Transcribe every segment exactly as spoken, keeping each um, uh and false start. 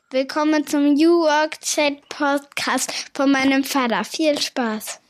Willkommen zum New Work Chat Podcast von meinem Vater. Viel Spaß.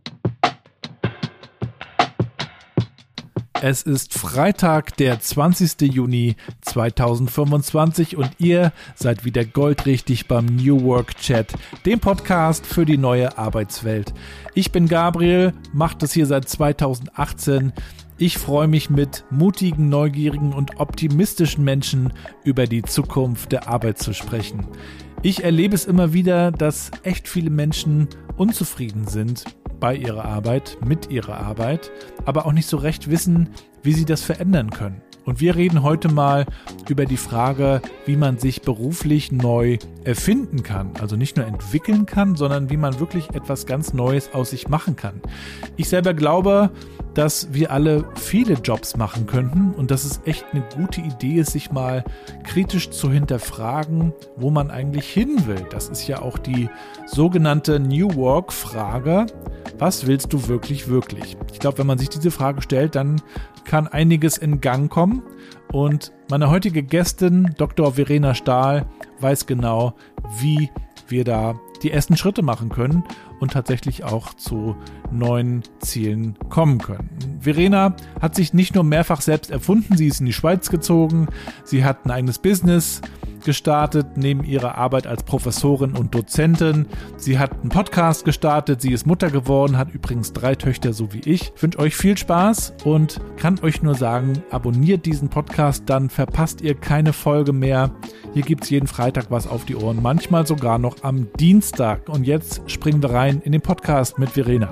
Es ist Freitag, der zwanzigster Juni zweitausendfünfundzwanzig und ihr seid wieder goldrichtig beim New Work Chat, dem Podcast für die neue Arbeitswelt. Ich bin Gabriel, mache das hier seit zweitausendachtzehn. Ich freue mich mit mutigen, neugierigen und optimistischen Menschen über die Zukunft der Arbeit zu sprechen. Ich erlebe es immer wieder, dass echt viele Menschen unzufrieden sind bei ihrer Arbeit, mit ihrer Arbeit, aber auch nicht so recht wissen, wie sie das verändern können. Und wir reden heute mal über die Frage, wie man sich beruflich neu erfinden kann. Also nicht nur entwickeln kann, sondern wie man wirklich etwas ganz Neues aus sich machen kann. Ich selber glaube, dass wir alle viele Jobs machen könnten und dass es echt eine gute Idee ist, sich mal kritisch zu hinterfragen, wo man eigentlich hin will. Das ist ja auch die sogenannte New Work-Frage. Was willst du wirklich, wirklich? Ich glaube, wenn man sich diese Frage stellt, dann kann einiges in Gang kommen. Und meine heutige Gästin, Doktor Verena Stahl, weiß genau, wie wir da die ersten Schritte machen können und tatsächlich auch zu neuen Zielen kommen können. Verena hat sich nicht nur mehrfach selbst erfunden, sie ist in die Schweiz gezogen, sie hat ein eigenes Business gestartet, neben ihrer Arbeit als Professorin und Dozentin. Sie hat einen Podcast gestartet, sie ist Mutter geworden, hat übrigens drei Töchter, so wie ich. Ich wünsche euch viel Spaß und kann euch nur sagen, abonniert diesen Podcast, dann verpasst ihr keine Folge mehr. Hier gibt es jeden Freitag was auf die Ohren, manchmal sogar noch am Dienstag. Und jetzt springen wir rein in den Podcast mit Verena.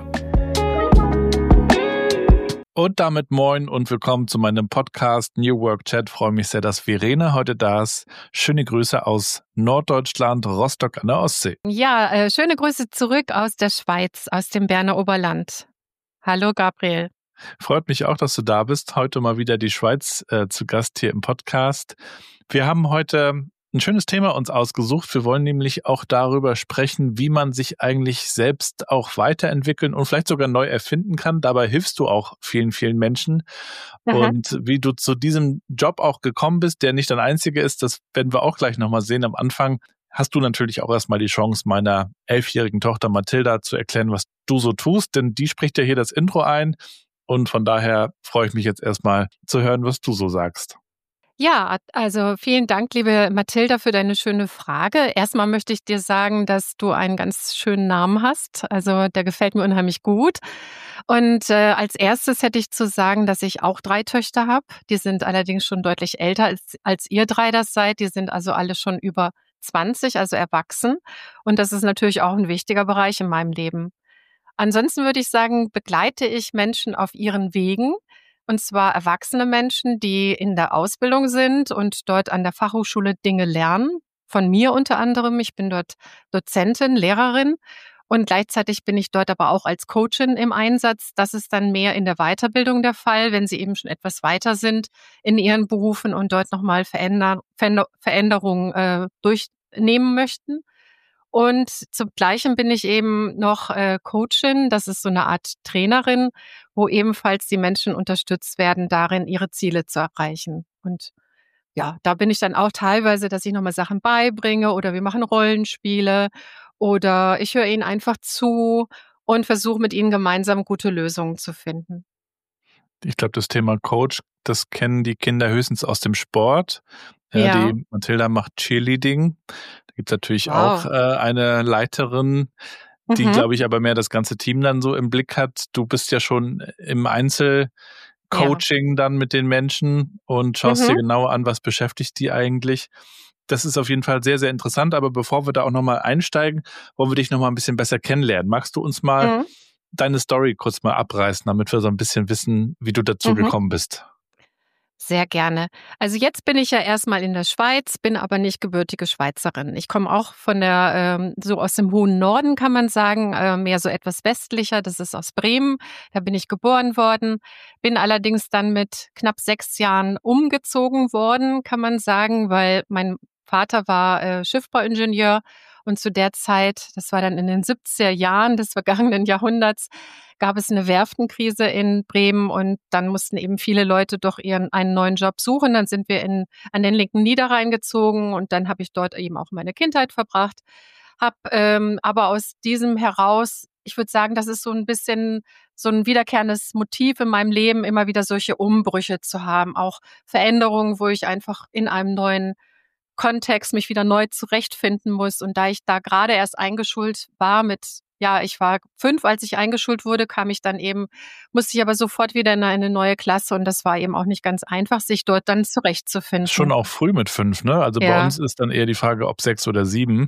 Und damit moin und willkommen zu meinem Podcast New Work Chat. Freue mich sehr, dass Verena heute da ist. Schöne Grüße aus Norddeutschland, Rostock an der Ostsee. Ja, äh, schöne Grüße zurück aus der Schweiz, aus dem Berner Oberland. Hallo Gabriel. Freut mich auch, dass du da bist. Heute mal wieder die Schweiz äh, zu Gast hier im Podcast. Wir haben heute ein schönes Thema uns ausgesucht. Wir wollen nämlich auch darüber sprechen, wie man sich eigentlich selbst auch weiterentwickeln und vielleicht sogar neu erfinden kann. Dabei hilfst du auch vielen, vielen Menschen. Aha. Und wie du zu diesem Job auch gekommen bist, der nicht dein einziger ist, das werden wir auch gleich nochmal sehen. Am Anfang hast du natürlich auch erstmal die Chance, meiner elfjährigen Tochter Mathilda zu erklären, was du so tust, denn die spricht ja hier das Intro ein. Und von daher freue ich mich jetzt erstmal zu hören, was du so sagst. Ja, also vielen Dank, liebe Mathilda, für deine schöne Frage. Erstmal möchte ich dir sagen, dass du einen ganz schönen Namen hast. Also der gefällt mir unheimlich gut. Und äh, als erstes hätte ich zu sagen, dass ich auch drei Töchter habe. Die sind allerdings schon deutlich älter, als, als ihr drei das seid. Die sind also alle schon über zwanzig, also erwachsen. Und das ist natürlich auch ein wichtiger Bereich in meinem Leben. Ansonsten würde ich sagen, begleite ich Menschen auf ihren Wegen. Und zwar erwachsene Menschen, die in der Ausbildung sind und dort an der Fachhochschule Dinge lernen. Von mir unter anderem. Ich bin dort Dozentin, Lehrerin und gleichzeitig bin ich dort aber auch als Coachin im Einsatz. Das ist dann mehr in der Weiterbildung der Fall, wenn sie eben schon etwas weiter sind in ihren Berufen und dort nochmal Veränder- Veränderungen äh, durchnehmen möchten. Und zum Gleichen bin ich eben noch äh, Coachin, das ist so eine Art Trainerin, wo ebenfalls die Menschen unterstützt werden, darin ihre Ziele zu erreichen. Und ja, da bin ich dann auch teilweise, dass ich nochmal Sachen beibringe oder wir machen Rollenspiele oder ich höre ihnen einfach zu und versuche mit ihnen gemeinsam gute Lösungen zu finden. Ich glaube, das Thema Coach, das kennen die Kinder höchstens aus dem Sport. Ja, ja. Die Mathilda macht Cheerleading. Da gibt es natürlich wow. auch äh, eine Leiterin, die, mhm. glaube ich, aber mehr das ganze Team dann so im Blick hat. Du bist ja schon im Einzelcoaching ja. dann mit den Menschen und schaust mhm. dir genau an, was beschäftigt die eigentlich. Das ist auf jeden Fall sehr, sehr interessant. Aber bevor wir da auch nochmal einsteigen, wollen wir dich nochmal ein bisschen besser kennenlernen. Magst du uns mal mhm. deine Story kurz mal abreißen, damit wir so ein bisschen wissen, wie du dazu mhm. gekommen bist? Sehr gerne. Also jetzt bin ich ja erstmal in der Schweiz, bin aber nicht gebürtige Schweizerin. Ich komme auch von der, ähm, so aus dem hohen Norden, kann man sagen, äh, mehr so etwas westlicher. Das ist aus Bremen. Da bin ich geboren worden. Bin allerdings dann mit knapp sechs Jahren umgezogen worden, kann man sagen, weil mein Vater war äh, Schiffbauingenieur Und zu der Zeit, das war dann in den siebziger Jahren des vergangenen Jahrhunderts, gab es eine Werftenkrise in Bremen und dann mussten eben viele Leute doch ihren einen neuen Job suchen. Dann sind wir in an den linken Niederrhein gezogen und dann habe ich dort eben auch meine Kindheit verbracht. Habe ähm, aber aus diesem heraus, ich würde sagen, das ist so ein bisschen so ein wiederkehrendes Motiv in meinem Leben, immer wieder solche Umbrüche zu haben, auch Veränderungen, wo ich einfach in einem neuen Kontext mich wieder neu zurechtfinden muss. Und da ich da gerade erst eingeschult war mit, ja, ich war fünf, als ich eingeschult wurde, kam ich dann eben, musste ich aber sofort wieder in eine neue Klasse und das war eben auch nicht ganz einfach, sich dort dann zurechtzufinden. Schon auch früh mit fünf, ne? Also bei Ja. uns ist dann eher die Frage, ob sechs oder sieben.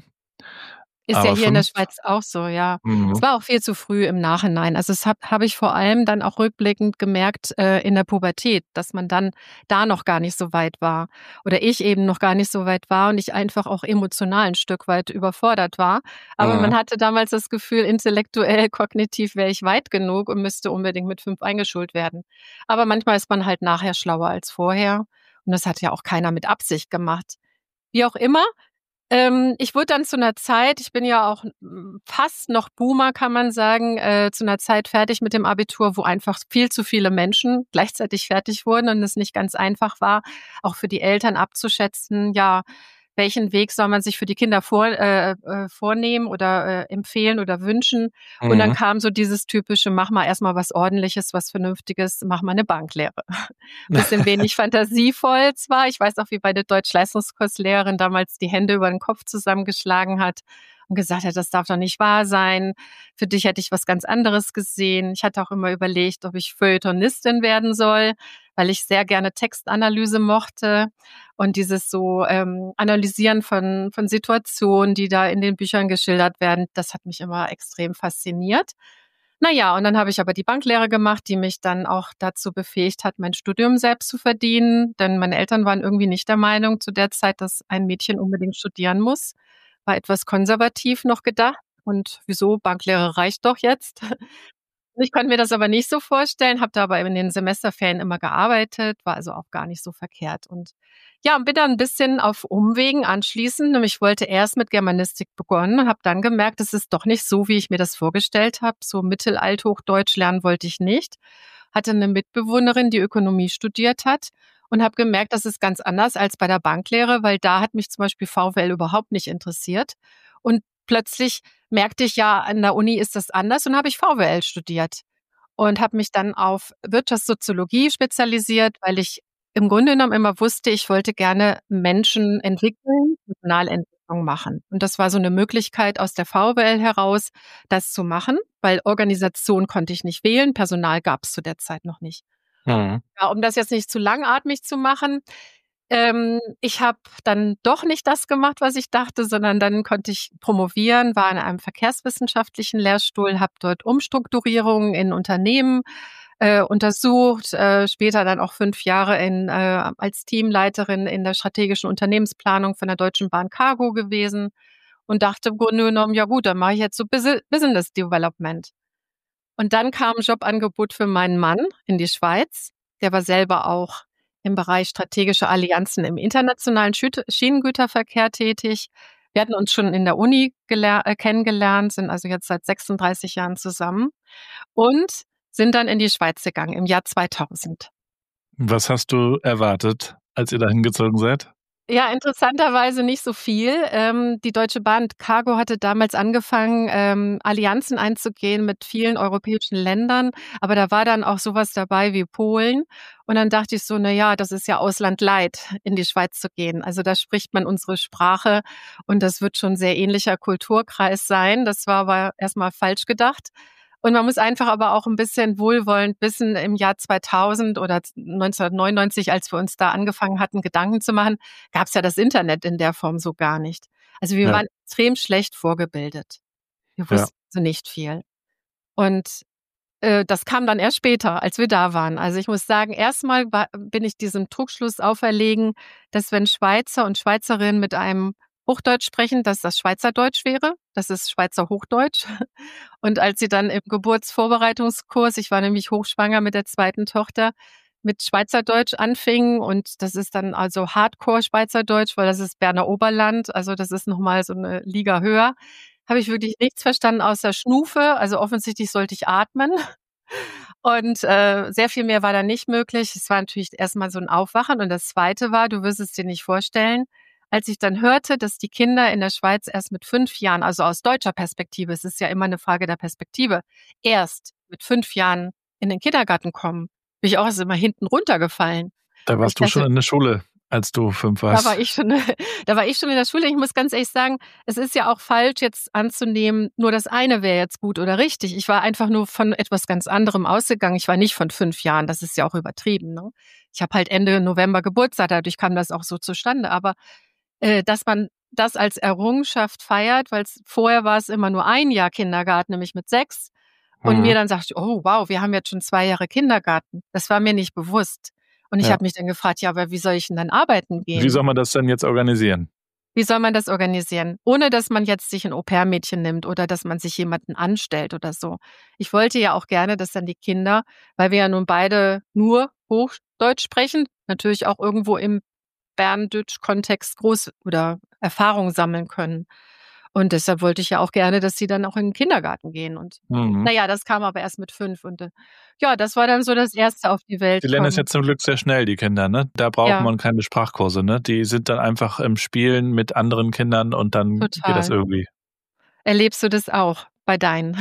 Ist Aber ja hier in der fünf? Schweiz auch so, ja. Mhm. Es war auch viel zu früh im Nachhinein. Also das habe hab ich vor allem dann auch rückblickend gemerkt äh, in der Pubertät, dass man dann da noch gar nicht so weit war oder ich eben noch gar nicht so weit war und ich einfach auch emotional ein Stück weit überfordert war. Aber Mhm. man hatte damals das Gefühl, intellektuell, kognitiv wäre ich weit genug und müsste unbedingt mit fünf eingeschult werden. Aber manchmal ist man halt nachher schlauer als vorher und das hat ja auch keiner mit Absicht gemacht. Wie auch immer, ähm, ich wurde dann zu einer Zeit, ich bin ja auch mm, fast noch Boomer, kann man sagen, äh, zu einer Zeit fertig mit dem Abitur, wo einfach viel zu viele Menschen gleichzeitig fertig wurden und es nicht ganz einfach war, auch für die Eltern abzuschätzen, ja, welchen Weg soll man sich für die Kinder vor, äh, äh, vornehmen oder äh, empfehlen oder wünschen. Und dann Mhm. kam so dieses typische, mach mal erstmal was Ordentliches, was Vernünftiges, mach mal eine Banklehre. Bisschen wenig fantasievoll zwar. Ich weiß auch, wie meine Deutsch-Leistungskurslehrerin damals die Hände über den Kopf zusammengeschlagen hat und gesagt hat, das darf doch nicht wahr sein. Für dich hätte ich was ganz anderes gesehen. Ich hatte auch immer überlegt, ob ich Feuilletonistin werden soll, weil ich sehr gerne Textanalyse mochte und dieses so ähm, Analysieren von, von Situationen, die da in den Büchern geschildert werden, das hat mich immer extrem fasziniert. Naja, und dann habe ich aber die Banklehre gemacht, die mich dann auch dazu befähigt hat, mein Studium selbst zu verdienen. Denn meine Eltern waren irgendwie nicht der Meinung zu der Zeit, dass ein Mädchen unbedingt studieren muss. War etwas konservativ noch gedacht. Und wieso? Banklehre reicht doch jetzt. Ich konnte mir das aber nicht so vorstellen, habe da aber in den Semesterferien immer gearbeitet, war also auch gar nicht so verkehrt. Und ja, und bin dann ein bisschen auf Umwegen anschließend, nämlich wollte erst mit Germanistik begonnen und habe dann gemerkt, es ist doch nicht so, wie ich mir das vorgestellt habe. So Mittelalthochdeutsch lernen wollte ich nicht. Hatte eine Mitbewohnerin, die Ökonomie studiert hat und habe gemerkt, das ist ganz anders als bei der Banklehre, weil da hat mich zum Beispiel V W L überhaupt nicht interessiert. Und plötzlich merkte ich, ja, an der Uni ist das anders und habe ich V W L studiert und habe mich dann auf Wirtschaftssoziologie spezialisiert, weil ich im Grunde genommen immer wusste, ich wollte gerne Menschen entwickeln, Personalentwicklung machen. Und das war so eine Möglichkeit aus der V W L heraus, das zu machen, weil Organisation konnte ich nicht wählen, Personal gab es zu der Zeit noch nicht. Mhm. Ja, um das jetzt nicht zu langatmig zu machen, ähm, ich habe dann doch nicht das gemacht, was ich dachte, sondern dann konnte ich promovieren, war in einem verkehrswissenschaftlichen Lehrstuhl, habe dort Umstrukturierungen in Unternehmen äh, untersucht, äh, später dann auch fünf Jahre in, äh, als Teamleiterin in der strategischen Unternehmensplanung von der Deutschen Bahn Cargo gewesen und dachte im Grunde genommen, ja gut, dann mache ich jetzt so Busi- Business Development. Und dann kam ein Jobangebot für meinen Mann in die Schweiz. Der war selber auch im Bereich strategische Allianzen im internationalen Schüt- Schienengüterverkehr tätig. Wir hatten uns schon in der Uni geler- äh, kennengelernt, sind also jetzt seit sechsunddreißig Jahren zusammen und sind dann in die Schweiz gegangen im Jahr zweitausend. Was hast du erwartet, als ihr da hingezogen seid? Ja, interessanterweise nicht so viel. Ähm, die Deutsche Bahn Cargo hatte damals angefangen, ähm, Allianzen einzugehen mit vielen europäischen Ländern, aber da war dann auch sowas dabei wie Polen. Und dann dachte ich so, na ja, das ist ja Ausland leid, in die Schweiz zu gehen. Also da spricht man unsere Sprache und das wird schon ein sehr ähnlicher Kulturkreis sein. Das war aber erstmal falsch gedacht. Und man muss einfach aber auch ein bisschen wohlwollend wissen, im Jahr zweitausend oder neunzehnhundertneunundneunzig, als wir uns da angefangen hatten, Gedanken zu machen, gab es ja das Internet in der Form so gar nicht. Also wir Ja. waren extrem schlecht vorgebildet. Wir Ja. wussten so nicht viel. Und äh, das kam dann erst später, als wir da waren. Also ich muss sagen, erstmal war, bin ich diesem Trugschluss auferlegen, dass wenn Schweizer und Schweizerinnen mit einem Hochdeutsch sprechen, dass das Schweizerdeutsch wäre. Das ist Schweizer Hochdeutsch. Und als sie dann im Geburtsvorbereitungskurs, ich war nämlich hochschwanger mit der zweiten Tochter, mit Schweizerdeutsch anfing und das ist dann also Hardcore-Schweizerdeutsch, weil das ist Berner Oberland, also das ist nochmal so eine Liga höher, habe ich wirklich nichts verstanden außer Schnufe, also offensichtlich sollte ich atmen und äh, sehr viel mehr war da nicht möglich. Es war natürlich erstmal so ein Aufwachen und das Zweite war, du wirst es dir nicht vorstellen, als ich dann hörte, dass die Kinder in der Schweiz erst mit fünf Jahren, also aus deutscher Perspektive, es ist ja immer eine Frage der Perspektive, erst mit fünf Jahren in den Kindergarten kommen, bin ich auch erst immer hinten runtergefallen. Da warst ich du dachte, schon in der Schule, als du fünf Da warst. war ich schon, da war ich schon in der Schule. Ich muss ganz ehrlich sagen, es ist ja auch falsch, jetzt anzunehmen, nur das eine wäre jetzt gut oder richtig. Ich war einfach nur von etwas ganz anderem ausgegangen. Ich war nicht von fünf Jahren. Das ist ja auch übertrieben. Ne? Ich habe halt Ende November Geburtstag, dadurch kam das auch so zustande. Aber äh, dass man das als Errungenschaft feiert, weil vorher war es immer nur ein Jahr Kindergarten, nämlich mit sechs. Und Mhm. mir dann sagt, oh wow, wir haben jetzt schon zwei Jahre Kindergarten. Das war mir nicht bewusst. Und ich Ja. habe mich dann gefragt, ja, aber wie soll ich denn dann arbeiten gehen? Wie soll man das denn jetzt organisieren? Wie soll man das organisieren? Ohne, dass man jetzt sich ein Au-pair-Mädchen nimmt oder dass man sich jemanden anstellt oder so. Ich wollte ja auch gerne, dass dann die Kinder, weil wir ja nun beide nur Hochdeutsch sprechen, natürlich auch irgendwo im Berndeutsch-Kontext groß oder Erfahrung sammeln können. Und deshalb wollte ich ja auch gerne, dass sie dann auch in den Kindergarten gehen. Und Mhm. naja, das kam aber erst mit fünf. Und äh, ja, das war dann so das Erste auf die Welt Die lernen es kommen. jetzt zum Glück sehr schnell, die Kinder, ne? Da braucht Ja. man keine Sprachkurse, ne? Die sind dann einfach im Spielen mit anderen Kindern und dann Total. geht das irgendwie. Erlebst du das auch bei deinen?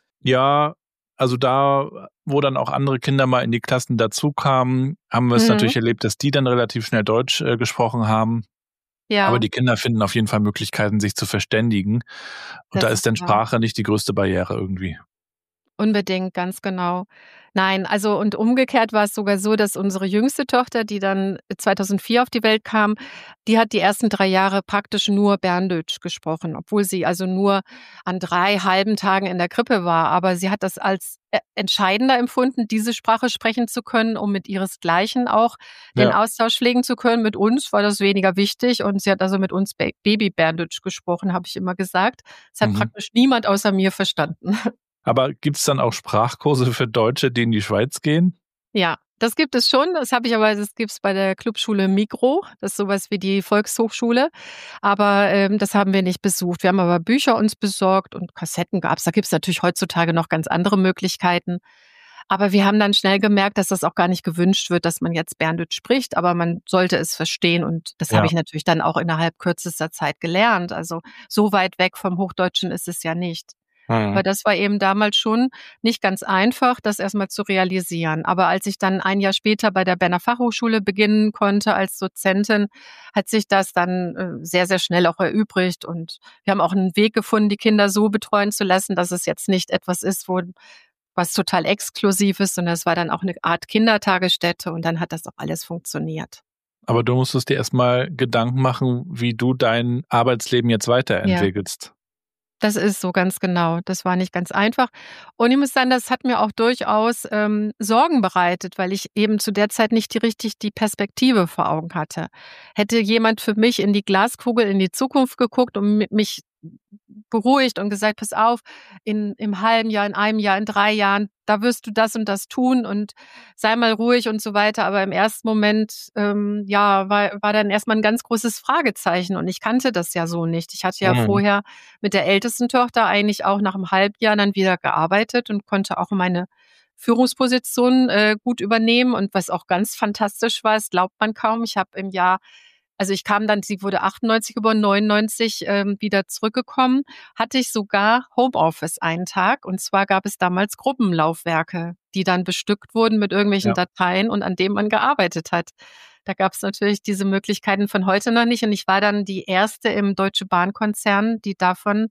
Ja, also da, wo dann auch andere Kinder mal in die Klassen dazu kamen, haben wir es Mhm. natürlich erlebt, dass die dann relativ schnell Deutsch äh, gesprochen haben. Ja, Aber die Kinder finden auf jeden Fall Möglichkeiten, sich zu verständigen. Und das da ist ist dann wahr. Sprache nicht die größte Barriere irgendwie. Unbedingt, ganz genau. Nein, also und umgekehrt war es sogar so, dass unsere jüngste Tochter, die dann zweitausendvier auf die Welt kam, die hat die ersten drei Jahre praktisch nur Berndeutsch gesprochen, obwohl sie also nur an drei halben Tagen in der Krippe war. Aber sie hat das als äh, entscheidender empfunden, diese Sprache sprechen zu können, um mit ihresgleichen auch den Ja. Austausch pflegen zu können. Mit uns war das weniger wichtig und sie hat also mit uns Ba- Baby-Berndeutsch gesprochen, habe ich immer gesagt. Das hat Mhm. praktisch niemand außer mir verstanden. Aber gibt's dann auch Sprachkurse für Deutsche, die in die Schweiz gehen? Ja, das gibt es schon. Das habe ich aber, das gibt's bei der Clubschule Migros. Das ist sowas wie die Volkshochschule. Aber ähm, das haben wir nicht besucht. Wir haben aber Bücher uns besorgt und Kassetten gab's. Da gibt's natürlich heutzutage noch ganz andere Möglichkeiten. Aber wir haben dann schnell gemerkt, dass das auch gar nicht gewünscht wird, dass man jetzt Berndeutsch spricht, aber man sollte es verstehen. Und das Ja. habe ich natürlich dann auch innerhalb kürzester Zeit gelernt. Also so weit weg vom Hochdeutschen ist es ja nicht. Aber Mhm. das war eben damals schon nicht ganz einfach, das erstmal zu realisieren. Aber als ich dann ein Jahr später bei der Berner Fachhochschule beginnen konnte als Dozentin, hat sich das dann äh, sehr, sehr schnell auch erübrigt. Und wir haben auch einen Weg gefunden, die Kinder so betreuen zu lassen, dass es jetzt nicht etwas ist, wo was total exklusiv ist, sondern es war dann auch eine Art Kindertagesstätte und dann hat das auch alles funktioniert. Aber du musstest dir erstmal Gedanken machen, wie du dein Arbeitsleben jetzt weiterentwickelst. Das ist so, ganz genau. Das war nicht ganz einfach. Und ich muss sagen, das hat mir auch durchaus ähm, Sorgen bereitet, weil ich eben zu der Zeit nicht die, richtig die Perspektive vor Augen hatte. Hätte jemand für mich in die Glaskugel, in die Zukunft geguckt und mi- mich beruhigt und gesagt, pass auf, in, im halben Jahr, in einem Jahr, in drei Jahren, da wirst du das und das tun und sei mal ruhig und so weiter. Aber im ersten Moment, ähm, ja, war, war dann erstmal ein ganz großes Fragezeichen und ich kannte das ja so nicht. Ich hatte ja Mhm. vorher mit der ältesten Tochter eigentlich auch nach einem Halbjahr dann wieder gearbeitet und konnte auch meine Führungsposition äh, gut übernehmen. Und was auch ganz fantastisch war, das glaubt man kaum, ich habe im Jahr, also ich kam dann, sie wurde achtundneunzig geboren, neunundneunzig ähm, wieder zurückgekommen, hatte ich sogar Homeoffice einen Tag. Und zwar gab es damals Gruppenlaufwerke, die dann bestückt wurden mit irgendwelchen Ja. Dateien und an denen man gearbeitet hat. Da gab es natürlich diese Möglichkeiten von heute noch nicht. Und ich war dann die erste im Deutsche Bahn-Konzern, die davon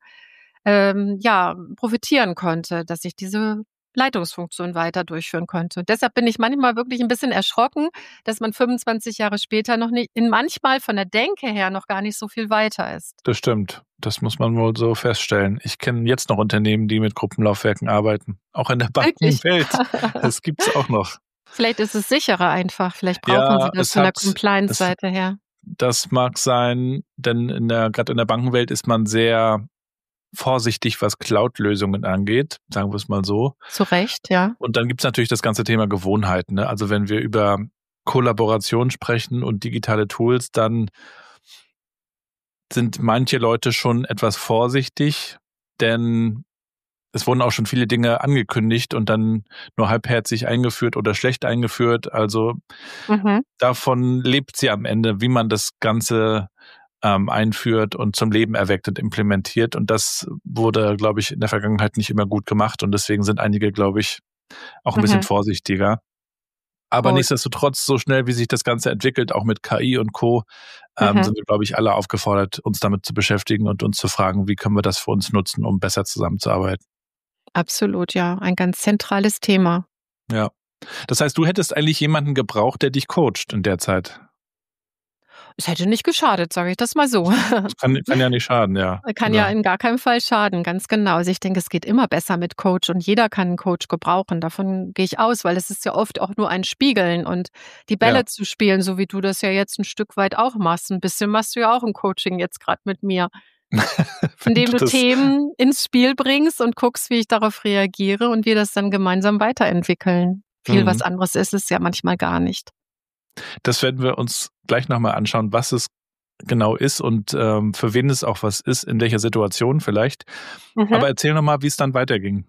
ähm, ja, profitieren konnte, dass ich diese Leitungsfunktion weiter durchführen konnte. Und deshalb bin ich manchmal wirklich ein bisschen erschrocken, dass man fünfundzwanzig Jahre später noch nicht, in manchmal von der Denke her noch gar nicht so viel weiter ist. Das stimmt. Das muss man wohl so feststellen. Ich kenne jetzt noch Unternehmen, die mit Gruppenlaufwerken arbeiten. Auch in der Wirklich? Bankenwelt. Das gibt's auch noch. Vielleicht ist es sicherer einfach. Vielleicht brauchen Ja, sie das es von der hat, das, Compliance-Seite her. das mag sein, denn in der, gerade in der Bankenwelt ist man sehr vorsichtig, was Cloud-Lösungen angeht, sagen wir es mal so. Zu Recht, ja. Und dann gibt es natürlich das ganze Thema Gewohnheiten. Ne? Also wenn wir über Kollaboration sprechen und digitale Tools, dann sind manche Leute schon etwas vorsichtig, denn es wurden auch schon viele Dinge angekündigt und dann nur halbherzig eingeführt oder schlecht eingeführt. Also mhm. davon lebt sie am Ende, wie man das Ganze ähm, einführt und zum Leben erweckt und implementiert. Und das wurde, glaube ich, in der Vergangenheit nicht immer gut gemacht. Und deswegen sind einige, glaube ich, auch ein mhm. bisschen vorsichtiger. Aber Gut. nichtsdestotrotz, so schnell wie sich das Ganze entwickelt, auch mit K I und Co., ähm, mhm. sind wir, glaube ich, alle aufgefordert, uns damit zu beschäftigen und uns zu fragen, wie können wir das für uns nutzen, um besser zusammenzuarbeiten. Absolut, ja. Ein ganz zentrales Thema. Ja. Das heißt, du hättest eigentlich jemanden gebraucht, der dich coacht in der Zeit. Es hätte nicht geschadet, sage ich das mal so. Das kann, kann ja nicht schaden, ja. Kann genau. ja in gar keinem Fall schaden, ganz genau. Also ich denke, es geht immer besser mit Coach und jeder kann einen Coach gebrauchen. Davon gehe ich aus, weil es ist ja oft auch nur ein Spiegeln und die Bälle ja. zu spielen, so wie du das ja jetzt ein Stück weit auch machst. Ein bisschen machst du ja auch ein Coaching jetzt gerade mit mir. Indem du Themen ins Spiel bringst und guckst, wie ich darauf reagiere und wir das dann gemeinsam weiterentwickeln. Viel mhm. was anderes ist es ja manchmal gar nicht. Das werden wir uns gleich nochmal anschauen, was es genau ist und ähm, für wen es auch was ist, in welcher Situation vielleicht. Mhm. Aber erzähl nochmal, wie es dann weiterging.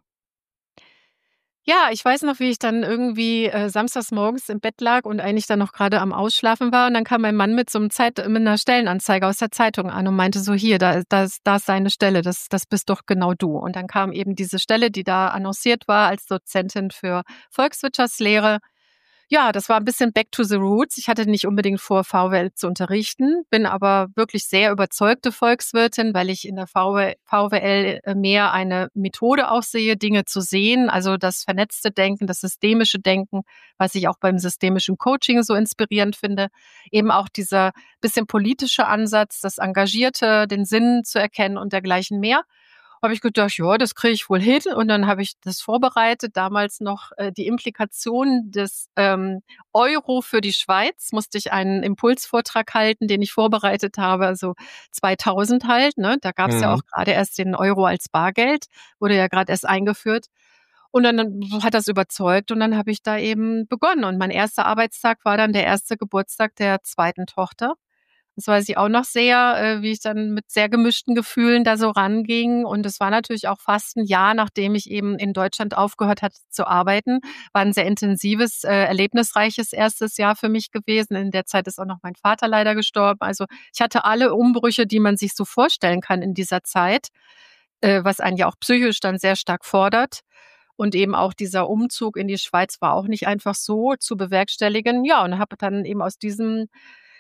Ja, ich weiß noch, wie ich dann irgendwie äh, samstags morgens im Bett lag und eigentlich dann noch gerade am Ausschlafen war. Und dann kam mein Mann mit so einem Zeit, mit einer Stellenanzeige aus der Zeitung an und meinte so, hier, da, da, da ist seine Stelle, das, das bist doch genau du. Und dann kam eben diese Stelle, die da annonciert war als Dozentin für Volkswirtschaftslehre. Ja, das war ein bisschen back to the roots. Ich hatte nicht unbedingt vor, V W L zu unterrichten, bin aber wirklich sehr überzeugte Volkswirtin, weil ich in der V W L mehr eine Methode auch sehe, Dinge zu sehen, also das vernetzte Denken, das systemische Denken, was ich auch beim systemischen Coaching so inspirierend finde. Eben auch dieser bisschen politische Ansatz, das Engagierte, den Sinn zu erkennen und dergleichen mehr. Habe ich gedacht, ja, das kriege ich wohl hin. Und dann habe ich das vorbereitet, damals noch äh, die Implikationen des ähm, Euro für die Schweiz. Musste ich einen Impulsvortrag halten, den ich vorbereitet habe, also zweitausend halt. Ne? Da gab es mhm. ja auch gerade erst den Euro als Bargeld, wurde ja gerade erst eingeführt. Und dann hat das überzeugt und dann habe ich da eben begonnen. Und mein erster Arbeitstag war dann der erste Geburtstag der zweiten Tochter. Das weiß ich auch noch sehr, wie ich dann mit sehr gemischten Gefühlen da so ranging. Und es war natürlich auch fast ein Jahr, nachdem ich eben in Deutschland aufgehört hatte zu arbeiten. War ein sehr intensives, äh, erlebnisreiches erstes Jahr für mich gewesen. In der Zeit ist auch noch mein Vater leider gestorben. Also ich hatte alle Umbrüche, die man sich so vorstellen kann in dieser Zeit, äh, was einen ja auch psychisch dann sehr stark fordert. Und eben auch dieser Umzug in die Schweiz war auch nicht einfach so zu bewerkstelligen. Ja, und habe dann eben aus diesem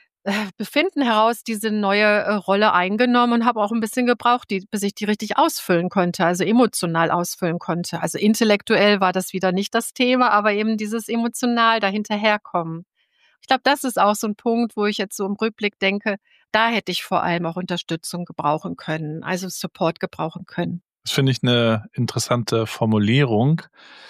Befinden heraus diese neue äh, Rolle eingenommen und habe auch ein bisschen gebraucht, die, bis ich die richtig ausfüllen konnte, also emotional ausfüllen konnte. Also intellektuell war das wieder nicht das Thema, aber eben dieses emotional dahinterherkommen. Ich glaube, das ist auch so ein Punkt, wo ich jetzt so im Rückblick denke, da hätte ich vor allem auch Unterstützung gebrauchen können, also Support gebrauchen können. Das finde ich eine interessante Formulierung.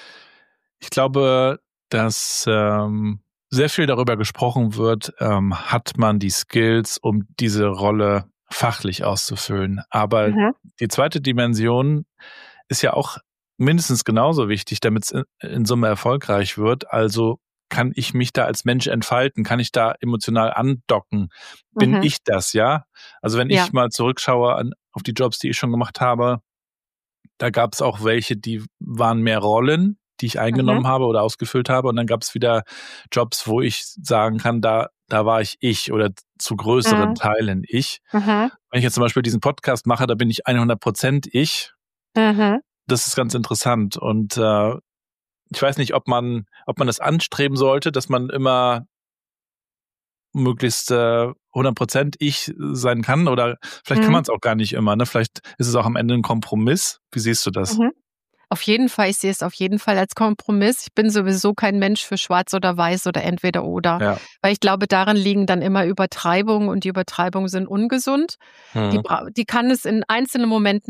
Ich glaube, dass ähm sehr viel darüber gesprochen wird, ähm, hat man die Skills, um diese Rolle fachlich auszufüllen. Aber mhm. die zweite Dimension ist ja auch mindestens genauso wichtig, damit es in, in Summe erfolgreich wird. Also kann ich mich da als Mensch entfalten? Kann ich da emotional andocken? Bin mhm. ich das, ja? Also wenn ja. ich mal zurückschaue an, auf die Jobs, die ich schon gemacht habe, da gab es auch welche, die waren mehr Rollen, die ich eingenommen mhm. habe oder ausgefüllt habe. Und dann gab es wieder Jobs, wo ich sagen kann, da da war ich ich oder zu größeren mhm. Teilen ich. Mhm. Wenn ich jetzt zum Beispiel diesen Podcast mache, da bin ich hundert Prozent ich. Mhm. Das ist ganz interessant. Und äh, ich weiß nicht, ob man ob man das anstreben sollte, dass man immer möglichst äh, hundert Prozent ich sein kann. Oder vielleicht mhm. kann man es auch gar nicht immer. Ne? Vielleicht ist es auch am Ende ein Kompromiss. Wie siehst du das? Mhm. Auf jeden Fall, ich sehe es auf jeden Fall als Kompromiss. Ich bin sowieso kein Mensch für schwarz oder weiß oder entweder oder. Ja. Weil ich glaube, darin liegen dann immer Übertreibungen und die Übertreibungen sind ungesund. Mhm. Die, die kann es in einzelnen Momenten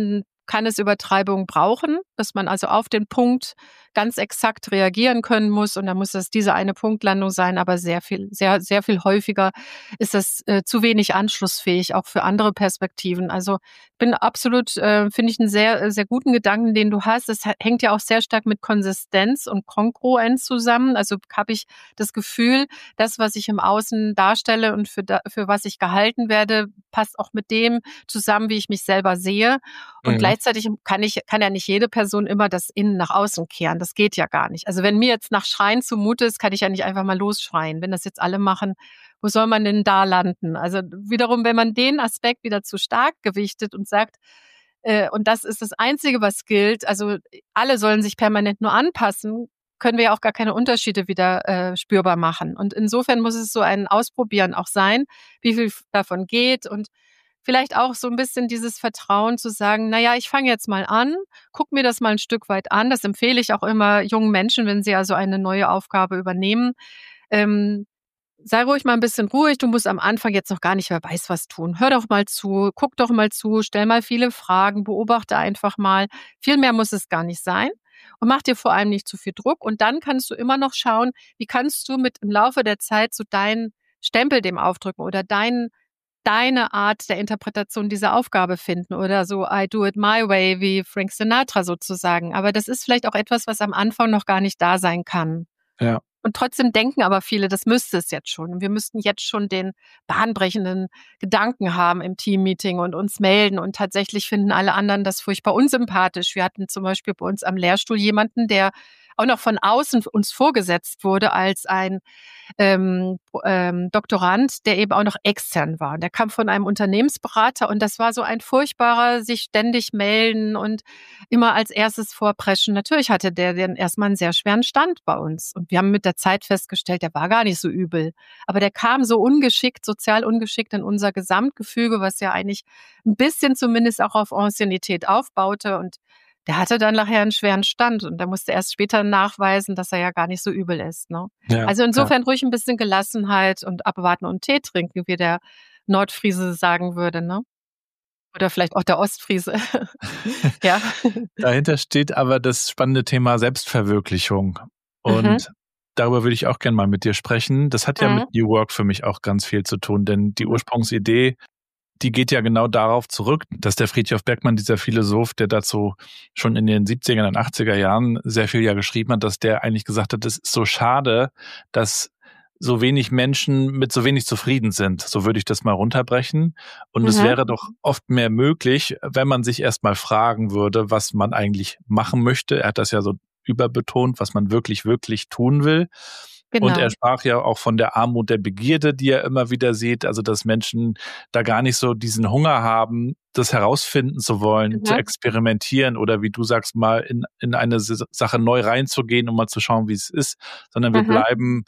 kann es Übertreibung brauchen, dass man also auf den Punkt ganz exakt reagieren können muss und dann muss das diese eine Punktlandung sein, aber sehr viel, sehr, sehr viel häufiger ist das äh, zu wenig anschlussfähig, auch für andere Perspektiven. Also bin absolut, äh, finde ich einen sehr, sehr guten Gedanken, den du hast. Es hängt ja auch sehr stark mit Konsistenz und Kongruenz zusammen. Also habe ich das Gefühl, das, was ich im Außen darstelle und für, da, für was ich gehalten werde, passt auch mit dem zusammen, wie ich mich selber sehe. Und Mhm. gleichzeitig kann ich, kann ja nicht jede Person immer das Innen nach außen kehren. Das geht ja gar nicht. Also wenn mir jetzt nach Schreien zumute ist, kann ich ja nicht einfach mal losschreien. Wenn das jetzt alle machen, wo soll man denn da landen? Also wiederum, wenn man den Aspekt wieder zu stark gewichtet und sagt, äh, und das ist das Einzige, was gilt, also alle sollen sich permanent nur anpassen, können wir ja auch gar keine Unterschiede wieder äh, spürbar machen. Und insofern muss es so ein Ausprobieren auch sein, wie viel davon geht und vielleicht auch so ein bisschen dieses Vertrauen zu sagen, na ja, ich fange jetzt mal an, guck mir das mal ein Stück weit an. Das empfehle ich auch immer jungen Menschen, wenn sie also eine neue Aufgabe übernehmen. Ähm, sei ruhig mal ein bisschen ruhig. Du musst am Anfang jetzt noch gar nicht, wer weiß was tun. Hör doch mal zu, guck doch mal zu, stell mal viele Fragen, beobachte einfach mal. Viel mehr muss es gar nicht sein. Und mach dir vor allem nicht zu viel Druck. Und dann kannst du immer noch schauen, wie kannst du mit im Laufe der Zeit so deinen Stempel dem aufdrücken oder deinen deine Art der Interpretation dieser Aufgabe finden oder so I do it my way wie Frank Sinatra sozusagen. Aber das ist vielleicht auch etwas, was am Anfang noch gar nicht da sein kann. Ja. Und trotzdem denken aber viele, das müsste es jetzt schon. Und wir müssten jetzt schon den bahnbrechenden Gedanken haben im Teammeeting und uns melden. Und tatsächlich finden alle anderen das furchtbar unsympathisch. Wir hatten zum Beispiel bei uns am Lehrstuhl jemanden, der auch noch von außen uns vorgesetzt wurde als ein ähm, ähm, Doktorand, der eben auch noch extern war. Der kam von einem Unternehmensberater und das war so ein furchtbarer, sich ständig melden und immer als erstes vorpreschen. Natürlich hatte der dann erstmal einen sehr schweren Stand bei uns. Und wir haben mit der Zeit festgestellt, der war gar nicht so übel. Aber der kam so ungeschickt, sozial ungeschickt in unser Gesamtgefüge, was ja eigentlich ein bisschen zumindest auch auf Anciennität aufbaute. Und der hatte dann nachher einen schweren Stand und der musste erst später nachweisen, dass er ja gar nicht so übel ist. Ne? Ja, also insofern ja. ruhig ein bisschen Gelassenheit und abwarten und Tee trinken, wie der Nordfriese sagen würde. Ne? Oder vielleicht auch der Ostfriese. ja. Dahinter steht aber das spannende Thema Selbstverwirklichung. Und mhm. darüber würde ich auch gerne mal mit dir sprechen. Das hat ja mhm. mit New Work für mich auch ganz viel zu tun, denn die Ursprungsidee, die geht ja genau darauf zurück, dass der Frithjof Bergmann, dieser Philosoph, der dazu schon in den siebziger und achtziger Jahren sehr viel ja geschrieben hat, dass der eigentlich gesagt hat, es ist so schade, dass so wenig Menschen mit so wenig zufrieden sind. So würde ich das mal runterbrechen. Und mhm. es wäre doch oft mehr möglich, wenn man sich erst mal fragen würde, was man eigentlich machen möchte. Er hat das ja so überbetont, was man wirklich, wirklich tun will. Genau. Und er sprach ja auch von der Armut der Begierde, die er immer wieder sieht, also dass Menschen da gar nicht so diesen Hunger haben, das herausfinden zu wollen, mhm. zu experimentieren oder wie du sagst, mal in, in eine Sache neu reinzugehen, um mal zu schauen, wie es ist, sondern wir mhm. bleiben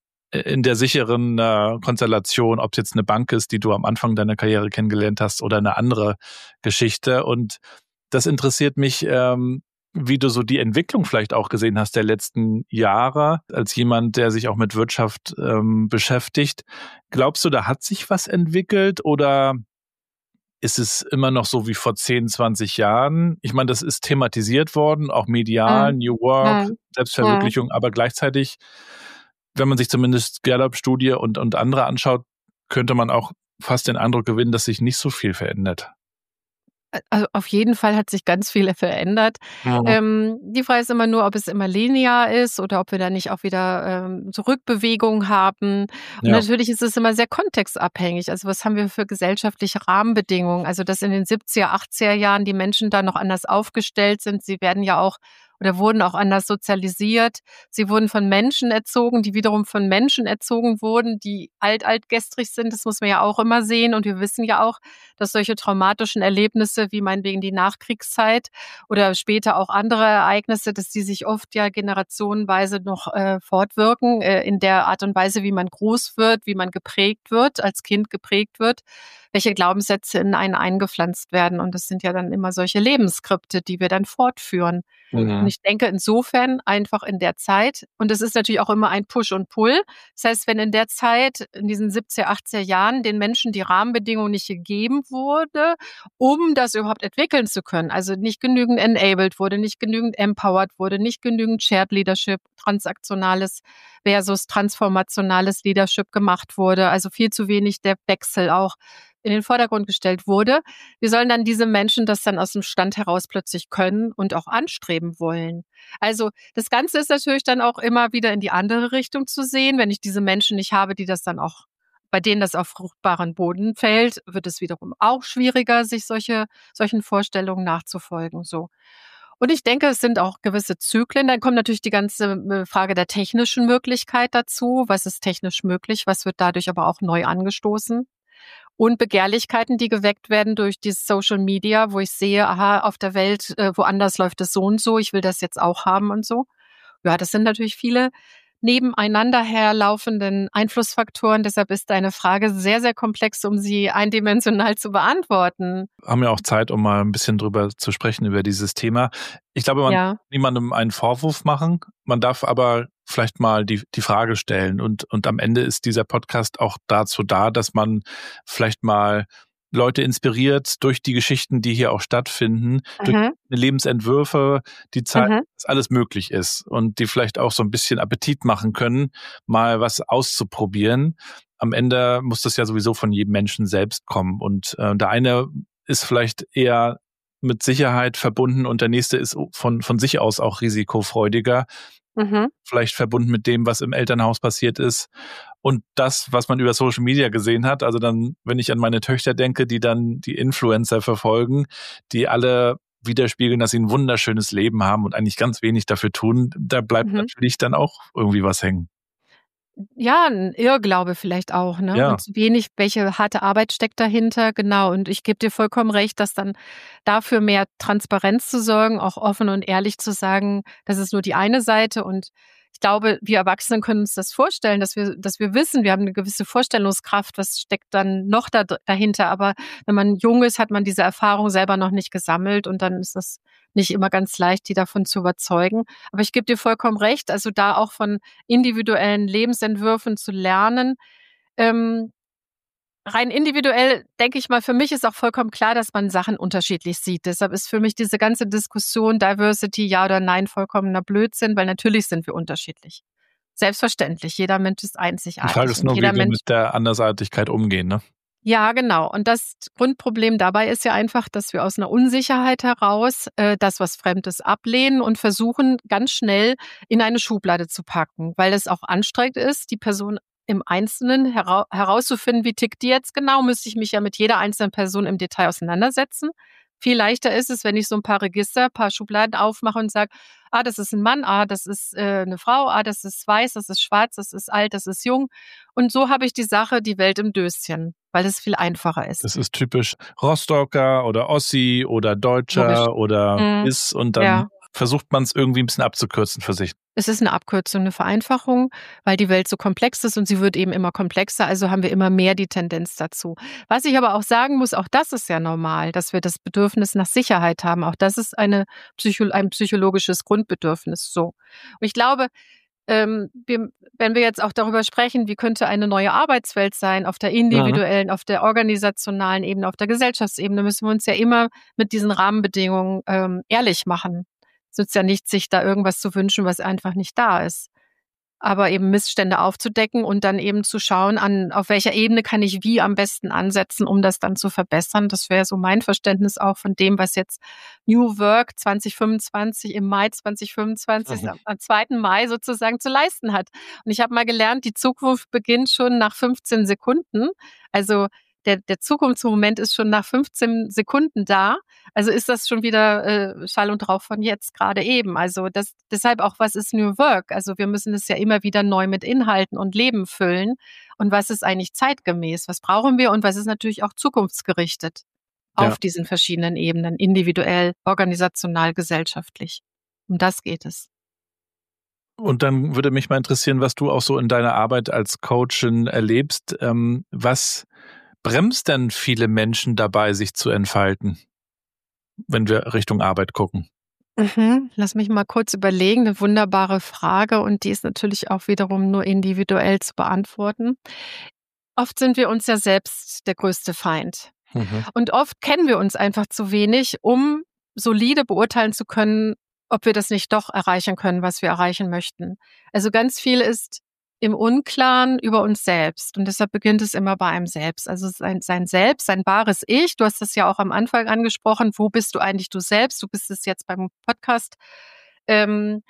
in der sicheren äh, Konstellation, ob es jetzt eine Bank ist, die du am Anfang deiner Karriere kennengelernt hast oder eine andere Geschichte. Und das interessiert mich, ähm, wie du so die Entwicklung vielleicht auch gesehen hast der letzten Jahre, als jemand, der sich auch mit Wirtschaft ähm, beschäftigt. Glaubst du, da hat sich was entwickelt oder ist es immer noch so wie vor zehn, zwanzig Jahren? Ich meine, das ist thematisiert worden, auch medial, mhm. New Work, mhm. Selbstverwirklichung, mhm. aber gleichzeitig, wenn man sich zumindest Gallup-Studie und, und andere anschaut, könnte man auch fast den Eindruck gewinnen, dass sich nicht so viel verändert. Also auf jeden Fall hat sich ganz viel verändert. Ja. Ähm, die Frage ist immer nur, ob es immer linear ist oder ob wir da nicht auch wieder ähm, so Rückbewegungen haben. Und ja. natürlich ist es immer sehr kontextabhängig. Also was haben wir für gesellschaftliche Rahmenbedingungen? Also dass in den siebziger, achtziger Jahren die Menschen da noch anders aufgestellt sind. Sie werden ja auch oder wurden auch anders sozialisiert. Sie wurden von Menschen erzogen, die wiederum von Menschen erzogen wurden, die alt-altgestrig sind. Das muss man ja auch immer sehen. Und wir wissen ja auch, dass solche traumatischen Erlebnisse, wie meinetwegen die Nachkriegszeit oder später auch andere Ereignisse, dass die sich oft ja generationenweise noch äh, fortwirken, äh, in der Art und Weise, wie man groß wird, wie man geprägt wird, als Kind geprägt wird. welche Glaubenssätze in einen eingepflanzt werden. Und das sind ja dann immer solche Lebensskripte, die wir dann fortführen. Mhm. Und ich denke insofern einfach in der Zeit, und es ist natürlich auch immer ein Push und Pull. Das heißt, wenn in der Zeit, in diesen siebziger, achtziger Jahren, den Menschen die Rahmenbedingungen nicht gegeben wurde, um das überhaupt entwickeln zu können, also nicht genügend enabled wurde, nicht genügend empowered wurde, nicht genügend Shared Leadership, transaktionales versus transformationales Leadership gemacht wurde, also viel zu wenig der Wechsel auch in den Vordergrund gestellt wurde. Wir sollen dann diese Menschen das dann aus dem Stand heraus plötzlich können und auch anstreben wollen. Also das Ganze ist natürlich dann auch immer wieder in die andere Richtung zu sehen. Wenn ich diese Menschen nicht habe, die das dann auch, bei denen das auf fruchtbaren Boden fällt, wird es wiederum auch schwieriger, sich solche, solchen Vorstellungen nachzufolgen, so. Und ich denke, es sind auch gewisse Zyklen. Dann kommt natürlich die ganze Frage der technischen Möglichkeit dazu. Was ist technisch möglich? Was wird dadurch aber auch neu angestoßen? Und Begehrlichkeiten, die geweckt werden durch die Social Media, wo ich sehe, aha, auf der Welt, äh, woanders läuft es so und so, ich will das jetzt auch haben und so. Ja, das sind natürlich viele nebeneinander herlaufenden Einflussfaktoren. Deshalb ist deine Frage sehr, sehr komplex, um sie eindimensional zu beantworten. Haben ja auch Zeit, um mal ein bisschen drüber zu sprechen, über dieses Thema. Ich glaube, man Ja. kann niemandem einen Vorwurf machen. Man darf aber vielleicht mal die, die Frage stellen. Und, und am Ende ist dieser Podcast auch dazu da, dass man vielleicht mal Leute inspiriert durch die Geschichten, die hier auch stattfinden, durch Mhm. Lebensentwürfe, die zeigen, Mhm. dass alles möglich ist und die vielleicht auch so ein bisschen Appetit machen können, mal was auszuprobieren. Am Ende muss das ja sowieso von jedem Menschen selbst kommen. Und äh, der eine ist vielleicht eher mit Sicherheit verbunden und der nächste ist von, von sich aus auch risikofreudiger. Mhm. Vielleicht verbunden mit dem, was im Elternhaus passiert ist. Und das, was man über Social Media gesehen hat, also dann, wenn ich an meine Töchter denke, die dann die Influencer verfolgen, die alle widerspiegeln, dass sie ein wunderschönes Leben haben und eigentlich ganz wenig dafür tun, da bleibt Mhm. natürlich dann auch irgendwie was hängen. Ja, ein Irrglaube vielleicht auch, ne? Ja. Und wenig, welche harte Arbeit steckt dahinter, genau. Und ich gebe dir vollkommen recht, dass dann dafür mehr Transparenz zu sorgen, auch offen und ehrlich zu sagen, das ist nur die eine Seite. Und ich glaube, wir Erwachsenen können uns das vorstellen, dass wir, dass wir wissen, wir haben eine gewisse Vorstellungskraft, was steckt dann noch da, dahinter. Aber wenn man jung ist, hat man diese Erfahrung selber noch nicht gesammelt und dann ist das nicht immer ganz leicht, die davon zu überzeugen. Aber ich gebe dir vollkommen recht, also da auch von individuellen Lebensentwürfen zu lernen. Ähm, rein individuell denke ich mal, für mich ist auch vollkommen klar, dass man Sachen unterschiedlich sieht. Deshalb ist für mich diese ganze Diskussion Diversity, ja oder nein, vollkommener Blödsinn, weil natürlich sind wir unterschiedlich. Selbstverständlich, jeder Mensch ist Die einzigartig. Frage ist und nur, wie jeder wir Mensch mit der Andersartigkeit umgehen, ne? Ja, genau. Und das Grundproblem dabei ist ja einfach, dass wir aus einer Unsicherheit heraus äh, das, was Fremdes, ablehnen und versuchen, ganz schnell in eine Schublade zu packen, weil es auch anstrengend ist, die Person im Einzelnen hera herauszufinden, wie tickt die jetzt genau, müsste ich mich ja mit jeder einzelnen Person im Detail auseinandersetzen. Viel leichter ist es, wenn ich so ein paar Register, ein paar Schubladen aufmache und sage, ah, das ist ein Mann, ah, das ist äh, eine Frau, ah, das ist weiß, das ist schwarz, das ist alt, das ist jung. Und so habe ich die Sache, die Welt im Döschen, weil es viel einfacher ist. Das ist typisch Rostocker oder Ossi oder Deutscher Logisch. oder Mhm. ist und dann Ja. versucht man es irgendwie ein bisschen abzukürzen für sich. Es ist eine Abkürzung, eine Vereinfachung, weil die Welt so komplex ist und sie wird eben immer komplexer, also haben wir immer mehr die Tendenz dazu. Was ich aber auch sagen muss, auch das ist ja normal, dass wir das Bedürfnis nach Sicherheit haben. Auch das ist eine Psycho- ein psychologisches Grundbedürfnis so. Und ich glaube, ähm, wir, wenn wir jetzt auch darüber sprechen, wie könnte eine neue Arbeitswelt sein, auf der individuellen, auf der organisationalen Ebene, auf der Gesellschaftsebene, müssen wir uns ja immer mit diesen Rahmenbedingungen ähm, ehrlich machen. Es nützt ja nichts, sich da irgendwas zu wünschen, was einfach nicht da ist. Aber eben Missstände aufzudecken und dann eben zu schauen, an auf welcher Ebene kann ich wie am besten ansetzen, um das dann zu verbessern. Das wäre so mein Verständnis auch von dem, was jetzt New Work zwanzig fünfundzwanzig im Mai zwanzig fünfundzwanzig, Mhm. am, am zweiten Mai sozusagen zu leisten hat. Und ich habe mal gelernt, die Zukunft beginnt schon nach fünfzehn Sekunden. Also der, der Zukunftsmoment ist schon nach fünfzehn Sekunden da. Also ist das schon wieder äh, Schall und Rauch von jetzt gerade eben. Also das, deshalb auch, was ist New Work? Also wir müssen es ja immer wieder neu mit Inhalten und Leben füllen. Und was ist eigentlich zeitgemäß? Was brauchen wir? Und was ist natürlich auch zukunftsgerichtet Ja. auf diesen verschiedenen Ebenen, individuell, organisational, gesellschaftlich. Um das geht es. Und dann würde mich mal interessieren, was du auch so in deiner Arbeit als Coachin erlebst. Ähm, was bremst denn viele Menschen dabei, sich zu entfalten, wenn wir Richtung Arbeit gucken? Mhm. Lass mich mal kurz überlegen. Eine wunderbare Frage und die ist natürlich auch wiederum nur individuell zu beantworten. Oft sind wir uns ja selbst der größte Feind. Mhm. Und oft kennen wir uns einfach zu wenig, um solide beurteilen zu können, ob wir das nicht doch erreichen können, was wir erreichen möchten. Also ganz viel ist im Unklaren über uns selbst. Und deshalb beginnt es immer bei einem selbst. Also sein, sein Selbst, sein wahres Ich. Du hast das ja auch am Anfang angesprochen. Wo bist du eigentlich du selbst? Du bist es jetzt beim Podcast ähm,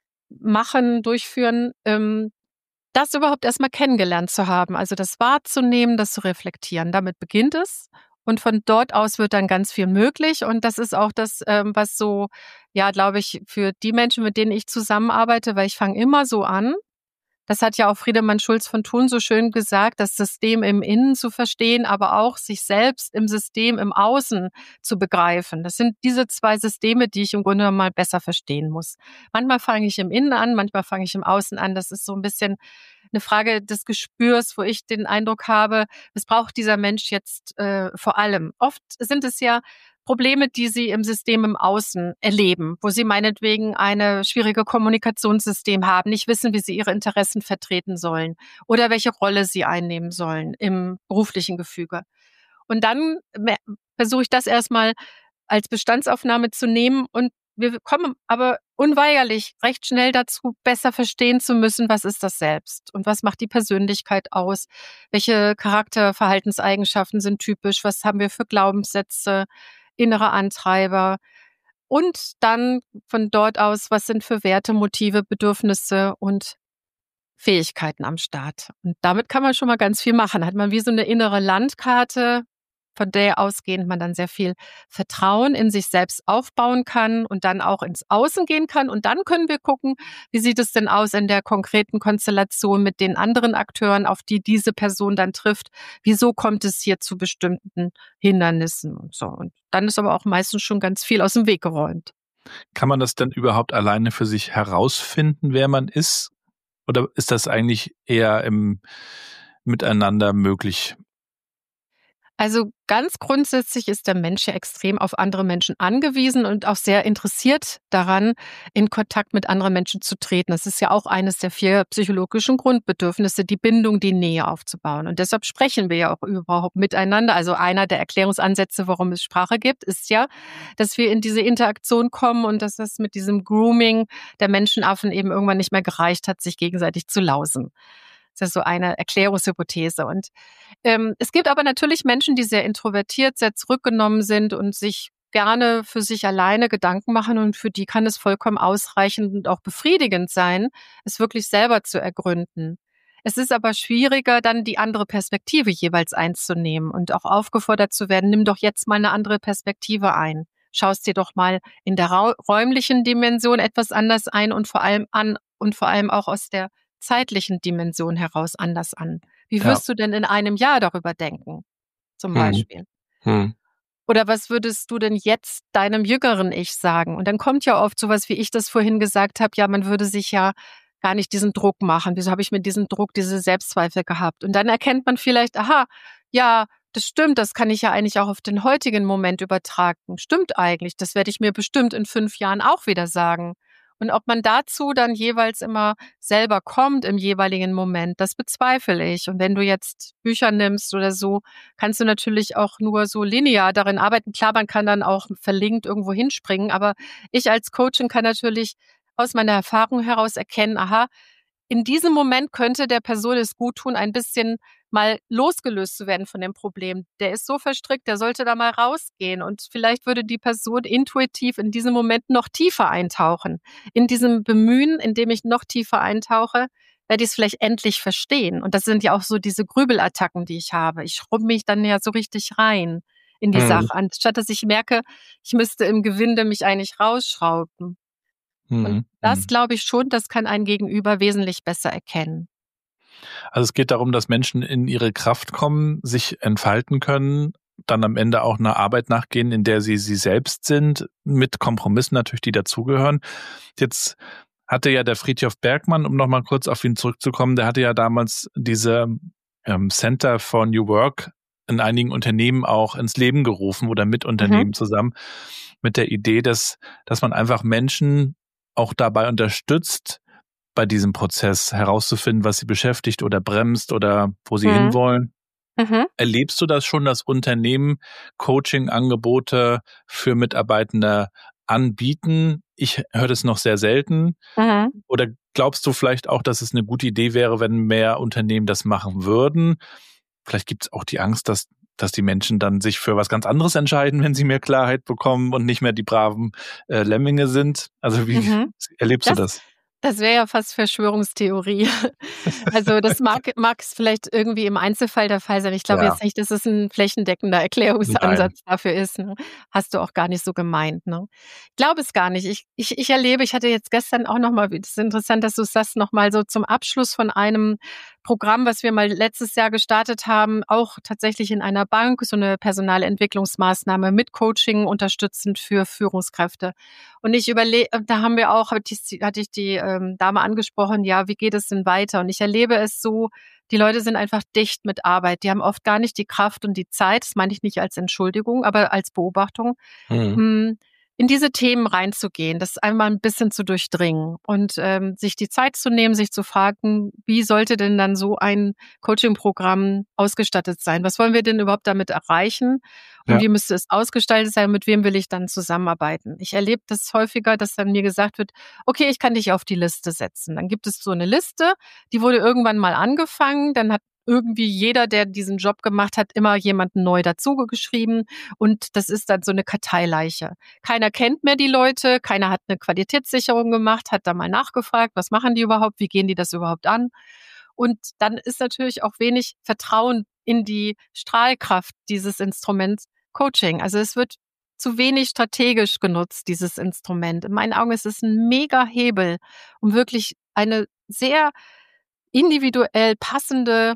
machen, durchführen. Ähm, das überhaupt erstmal kennengelernt zu haben. Also das wahrzunehmen, das zu reflektieren. Damit beginnt es. Und von dort aus wird dann ganz viel möglich. Und das ist auch das, ähm, was so, ja, glaube ich, für die Menschen, mit denen ich zusammenarbeite, weil ich fange immer so an. Das hat ja auch Friedemann Schulz von Thun so schön gesagt, das System im Innen zu verstehen, aber auch sich selbst im System im Außen zu begreifen. Das sind diese zwei Systeme, die ich im Grunde mal besser verstehen muss. Manchmal fange ich im Innen an, manchmal fange ich im Außen an. Das ist so ein bisschen eine Frage des Gespürs, wo ich den Eindruck habe, was braucht dieser Mensch jetzt äh, vor allem? Oft sind es ja Probleme, die sie im System im Außen erleben, wo sie meinetwegen eine schwierige Kommunikationssystem haben, nicht wissen, wie sie ihre Interessen vertreten sollen oder welche Rolle sie einnehmen sollen im beruflichen Gefüge. Und dann versuche ich das erstmal als Bestandsaufnahme zu nehmen und wir kommen aber unweigerlich recht schnell dazu, besser verstehen zu müssen, was ist das Selbst und was macht die Persönlichkeit aus, welche Charakterverhaltenseigenschaften sind typisch, was haben wir für Glaubenssätze, innere Antreiber und dann von dort aus, was sind für Werte, Motive, Bedürfnisse und Fähigkeiten am Start. Und damit kann man schon mal ganz viel machen. Hat man wie so eine innere Landkarte, von der ausgehend man dann sehr viel Vertrauen in sich selbst aufbauen kann und dann auch ins Außen gehen kann. Und dann können wir gucken, wie sieht es denn aus in der konkreten Konstellation mit den anderen Akteuren, auf die diese Person dann trifft. Wieso kommt es hier zu bestimmten Hindernissen und so. Und dann ist aber auch meistens schon ganz viel aus dem Weg geräumt. Kann man das denn überhaupt alleine für sich herausfinden, wer man ist? Oder ist das eigentlich eher im Miteinander möglich? Also ganz grundsätzlich ist der Mensch ja extrem auf andere Menschen angewiesen und auch sehr interessiert daran, in Kontakt mit anderen Menschen zu treten. Das ist ja auch eines der vier psychologischen Grundbedürfnisse, die Bindung, die Nähe aufzubauen. Und deshalb sprechen wir ja auch überhaupt miteinander. Also einer der Erklärungsansätze, warum es Sprache gibt, ist ja, dass wir in diese Interaktion kommen und dass das mit diesem Grooming der Menschenaffen eben irgendwann nicht mehr gereicht hat, sich gegenseitig zu lausen. Das ist so eine Erklärungshypothese. Und ähm, es gibt aber natürlich Menschen, die sehr introvertiert, sehr zurückgenommen sind und sich gerne für sich alleine Gedanken machen und für die kann es vollkommen ausreichend und auch befriedigend sein, es wirklich selber zu ergründen. Es ist aber schwieriger, dann die andere Perspektive jeweils einzunehmen und auch aufgefordert zu werden, nimm doch jetzt mal eine andere Perspektive ein. Schaust dir doch mal in der räumlichen Dimension etwas anders ein und vor allem an und vor allem auch aus der zeitlichen Dimension heraus anders an. Wie wirst ja. du denn in einem Jahr darüber denken, zum hm. Beispiel? Hm. Oder was würdest du denn jetzt deinem jüngeren Ich sagen? Und dann kommt ja oft sowas, wie ich das vorhin gesagt habe, ja, man würde sich ja gar nicht diesen Druck machen. Wieso habe ich mir diesen Druck, diese Selbstzweifel gehabt? Und dann erkennt man vielleicht, aha, ja, das stimmt, das kann ich ja eigentlich auch auf den heutigen Moment übertragen. Stimmt eigentlich, das werde ich mir bestimmt in fünf Jahren auch wieder sagen. Und ob man dazu dann jeweils immer selber kommt im jeweiligen Moment, das bezweifle ich. Und wenn du jetzt Bücher nimmst oder so, kannst du natürlich auch nur so linear darin arbeiten. Klar, man kann dann auch verlinkt irgendwo hinspringen, aber ich als Coachin kann natürlich aus meiner Erfahrung heraus erkennen, aha, in diesem Moment könnte der Person es gut tun, ein bisschen mal losgelöst zu werden von dem Problem. Der ist so verstrickt, der sollte da mal rausgehen und vielleicht würde die Person intuitiv in diesem Moment noch tiefer eintauchen. In diesem Bemühen, in dem ich noch tiefer eintauche, werde ich es vielleicht endlich verstehen. Und das sind ja auch so diese Grübelattacken, die ich habe. Ich schrubb mich dann ja so richtig rein in die hm. Sache, anstatt dass ich merke, ich müsste im Gewinde mich eigentlich rausschrauben. Hm. Und das glaube ich schon, das kann ein Gegenüber wesentlich besser erkennen. Also es geht darum, dass Menschen in ihre Kraft kommen, sich entfalten können, dann am Ende auch einer Arbeit nachgehen, in der sie sie selbst sind, mit Kompromissen natürlich, die dazugehören. Jetzt hatte ja der Frithjof Bergmann, um nochmal kurz auf ihn zurückzukommen, der hatte ja damals diese ähm, Center for New Work in einigen Unternehmen auch ins Leben gerufen oder mit Unternehmen mhm. zusammen, mit der Idee, dass, dass man einfach Menschen auch dabei unterstützt, bei diesem Prozess herauszufinden, was sie beschäftigt oder bremst oder wo sie mhm. hinwollen. Mhm. Erlebst du das schon, dass Unternehmen Coaching-Angebote für Mitarbeitende anbieten? Ich höre das noch sehr selten. Mhm. Oder glaubst du vielleicht auch, dass es eine gute Idee wäre, wenn mehr Unternehmen das machen würden? Vielleicht gibt es auch die Angst, dass, dass die Menschen dann sich für was ganz anderes entscheiden, wenn sie mehr Klarheit bekommen und nicht mehr die braven äh, Lemminge sind. Also wie mhm. erlebst das, du das? Das wäre ja fast Verschwörungstheorie. Also das mag mag es vielleicht irgendwie im Einzelfall der Fall sein. Ich glaube ja. jetzt nicht, dass es ein flächendeckender Erklärungsansatz Nein. dafür ist. Ne? Hast du auch gar nicht so gemeint. Ne? Ich glaube es gar nicht. Ich, ich, ich erlebe, ich hatte jetzt gestern auch nochmal, das ist interessant, dass du es sagst, nochmal so zum Abschluss von einem Programm, was wir mal letztes Jahr gestartet haben, auch tatsächlich in einer Bank, so eine Personalentwicklungsmaßnahme mit Coaching unterstützend für Führungskräfte. Und ich überlege, da haben wir auch, hatte ich, hatte ich die ähm, Dame angesprochen, ja, wie geht es denn weiter? Und ich erlebe es so, die Leute sind einfach dicht mit Arbeit. Die haben oft gar nicht die Kraft und die Zeit, das meine ich nicht als Entschuldigung, aber als Beobachtung, mhm. in diese Themen reinzugehen, das einmal ein bisschen zu durchdringen und ähm, sich die Zeit zu nehmen, sich zu fragen, wie sollte denn dann so ein Coaching-Programm ausgestattet sein? Was wollen wir denn überhaupt damit erreichen? Und ja. wie müsste es ausgestaltet sein? Mit wem will ich dann zusammenarbeiten? Ich erlebe das häufiger, dass dann mir gesagt wird, okay, ich kann dich auf die Liste setzen. Dann gibt es so eine Liste, die wurde irgendwann mal angefangen, dann hat irgendwie jeder, der diesen Job gemacht hat, immer jemanden neu dazu geschrieben und das ist dann so eine Karteileiche. Keiner kennt mehr die Leute, keiner hat eine Qualitätssicherung gemacht, hat da mal nachgefragt, was machen die überhaupt, wie gehen die das überhaupt an? Und dann ist natürlich auch wenig Vertrauen in die Strahlkraft dieses Instruments Coaching. Also es wird zu wenig strategisch genutzt, dieses Instrument. In meinen Augen ist es ein mega Hebel, um wirklich eine sehr individuell passende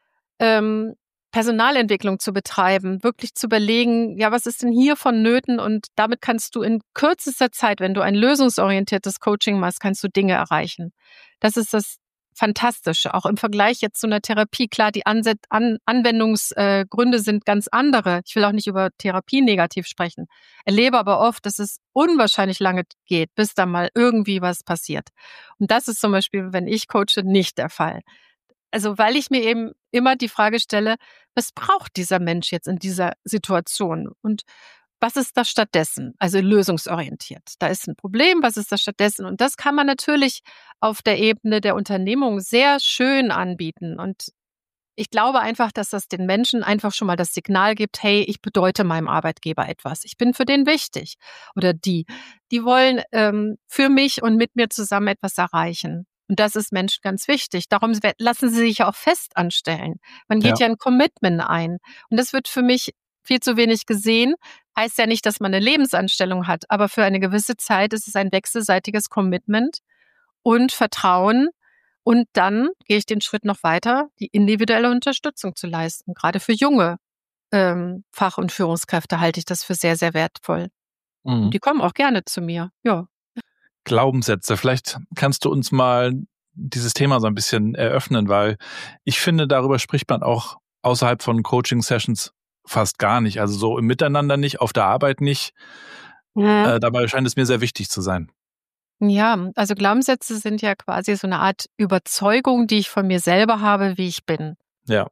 Ähm, Personalentwicklung zu betreiben, wirklich zu überlegen, ja, was ist denn hier vonnöten? Und damit kannst du in kürzester Zeit, wenn du ein lösungsorientiertes Coaching machst, kannst du Dinge erreichen. Das ist das Fantastische, auch im Vergleich jetzt zu einer Therapie. Klar, die Anset- An- Anwendungsgründe äh, sind ganz andere. Ich will auch nicht über Therapie negativ sprechen. Erlebe aber oft, dass es unwahrscheinlich lange geht, bis da mal irgendwie was passiert. Und das ist zum Beispiel, wenn ich coache, nicht der Fall. Also weil ich mir eben immer die Frage stelle, was braucht dieser Mensch jetzt in dieser Situation? Und was ist das stattdessen? Also lösungsorientiert. Da ist ein Problem, was ist das stattdessen? Und das kann man natürlich auf der Ebene der Unternehmung sehr schön anbieten. Und ich glaube einfach, dass das den Menschen einfach schon mal das Signal gibt, hey, ich bedeute meinem Arbeitgeber etwas. Ich bin für den wichtig. Oder die. Die wollen ähm, für mich und mit mir zusammen etwas erreichen. Und das ist Menschen ganz wichtig. Darum lassen sie sich auch fest anstellen. Man geht ja, ja ein Commitment ein. Und das wird für mich viel zu wenig gesehen. Heißt ja nicht, dass man eine Lebensanstellung hat, aber für eine gewisse Zeit ist es ein wechselseitiges Commitment und Vertrauen. Und dann gehe ich den Schritt noch weiter, die individuelle Unterstützung zu leisten. Gerade für junge ähm, Fach- und Führungskräfte halte ich das für sehr, sehr wertvoll. Mhm. Und die kommen auch gerne zu mir. Ja. Glaubenssätze. Vielleicht kannst du uns mal dieses Thema so ein bisschen eröffnen, weil ich finde, darüber spricht man auch außerhalb von Coaching-Sessions fast gar nicht. Also so im Miteinander nicht, auf der Arbeit nicht. Ja. Äh, dabei scheint es mir sehr wichtig zu sein. Ja, also Glaubenssätze sind ja quasi so eine Art Überzeugung, die ich von mir selber habe, wie ich bin. Ja.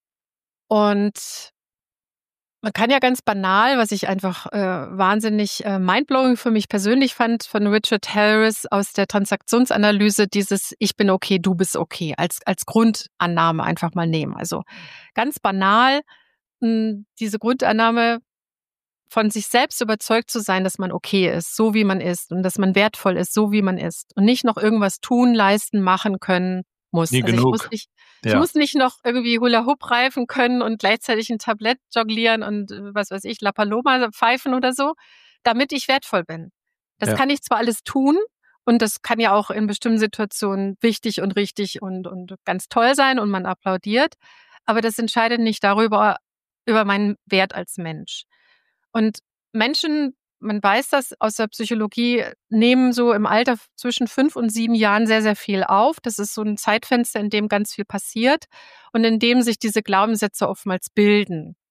Und man kann ja ganz banal, was ich einfach äh, wahnsinnig äh, mindblowing für mich persönlich fand, von Richard Harris aus der Transaktionsanalyse, dieses Ich bin okay, du bist okay, als, als Grundannahme einfach mal nehmen. Also ganz banal, mh, diese Grundannahme von sich selbst überzeugt zu sein, dass man okay ist, so wie man ist und dass man wertvoll ist, so wie man ist und nicht noch irgendwas tun, leisten, machen können muss. Nie also genug. Ich, muss nicht, ja. ich muss nicht noch irgendwie Hula-Hoop reifen können und gleichzeitig ein Tablett jonglieren und was weiß ich, La Paloma pfeifen oder so, damit ich wertvoll bin. Das ja. kann ich zwar alles tun und das kann ja auch in bestimmten Situationen wichtig und richtig und, und ganz toll sein und man applaudiert, aber das entscheidet nicht darüber, über meinen Wert als Mensch. Und Menschen, man weiß das aus der Psychologie, nehmen so im Alter zwischen fünf und sieben Jahren sehr, sehr viel auf. Das ist so ein Zeitfenster, in dem ganz viel passiert und in dem sich diese Glaubenssätze oftmals bilden.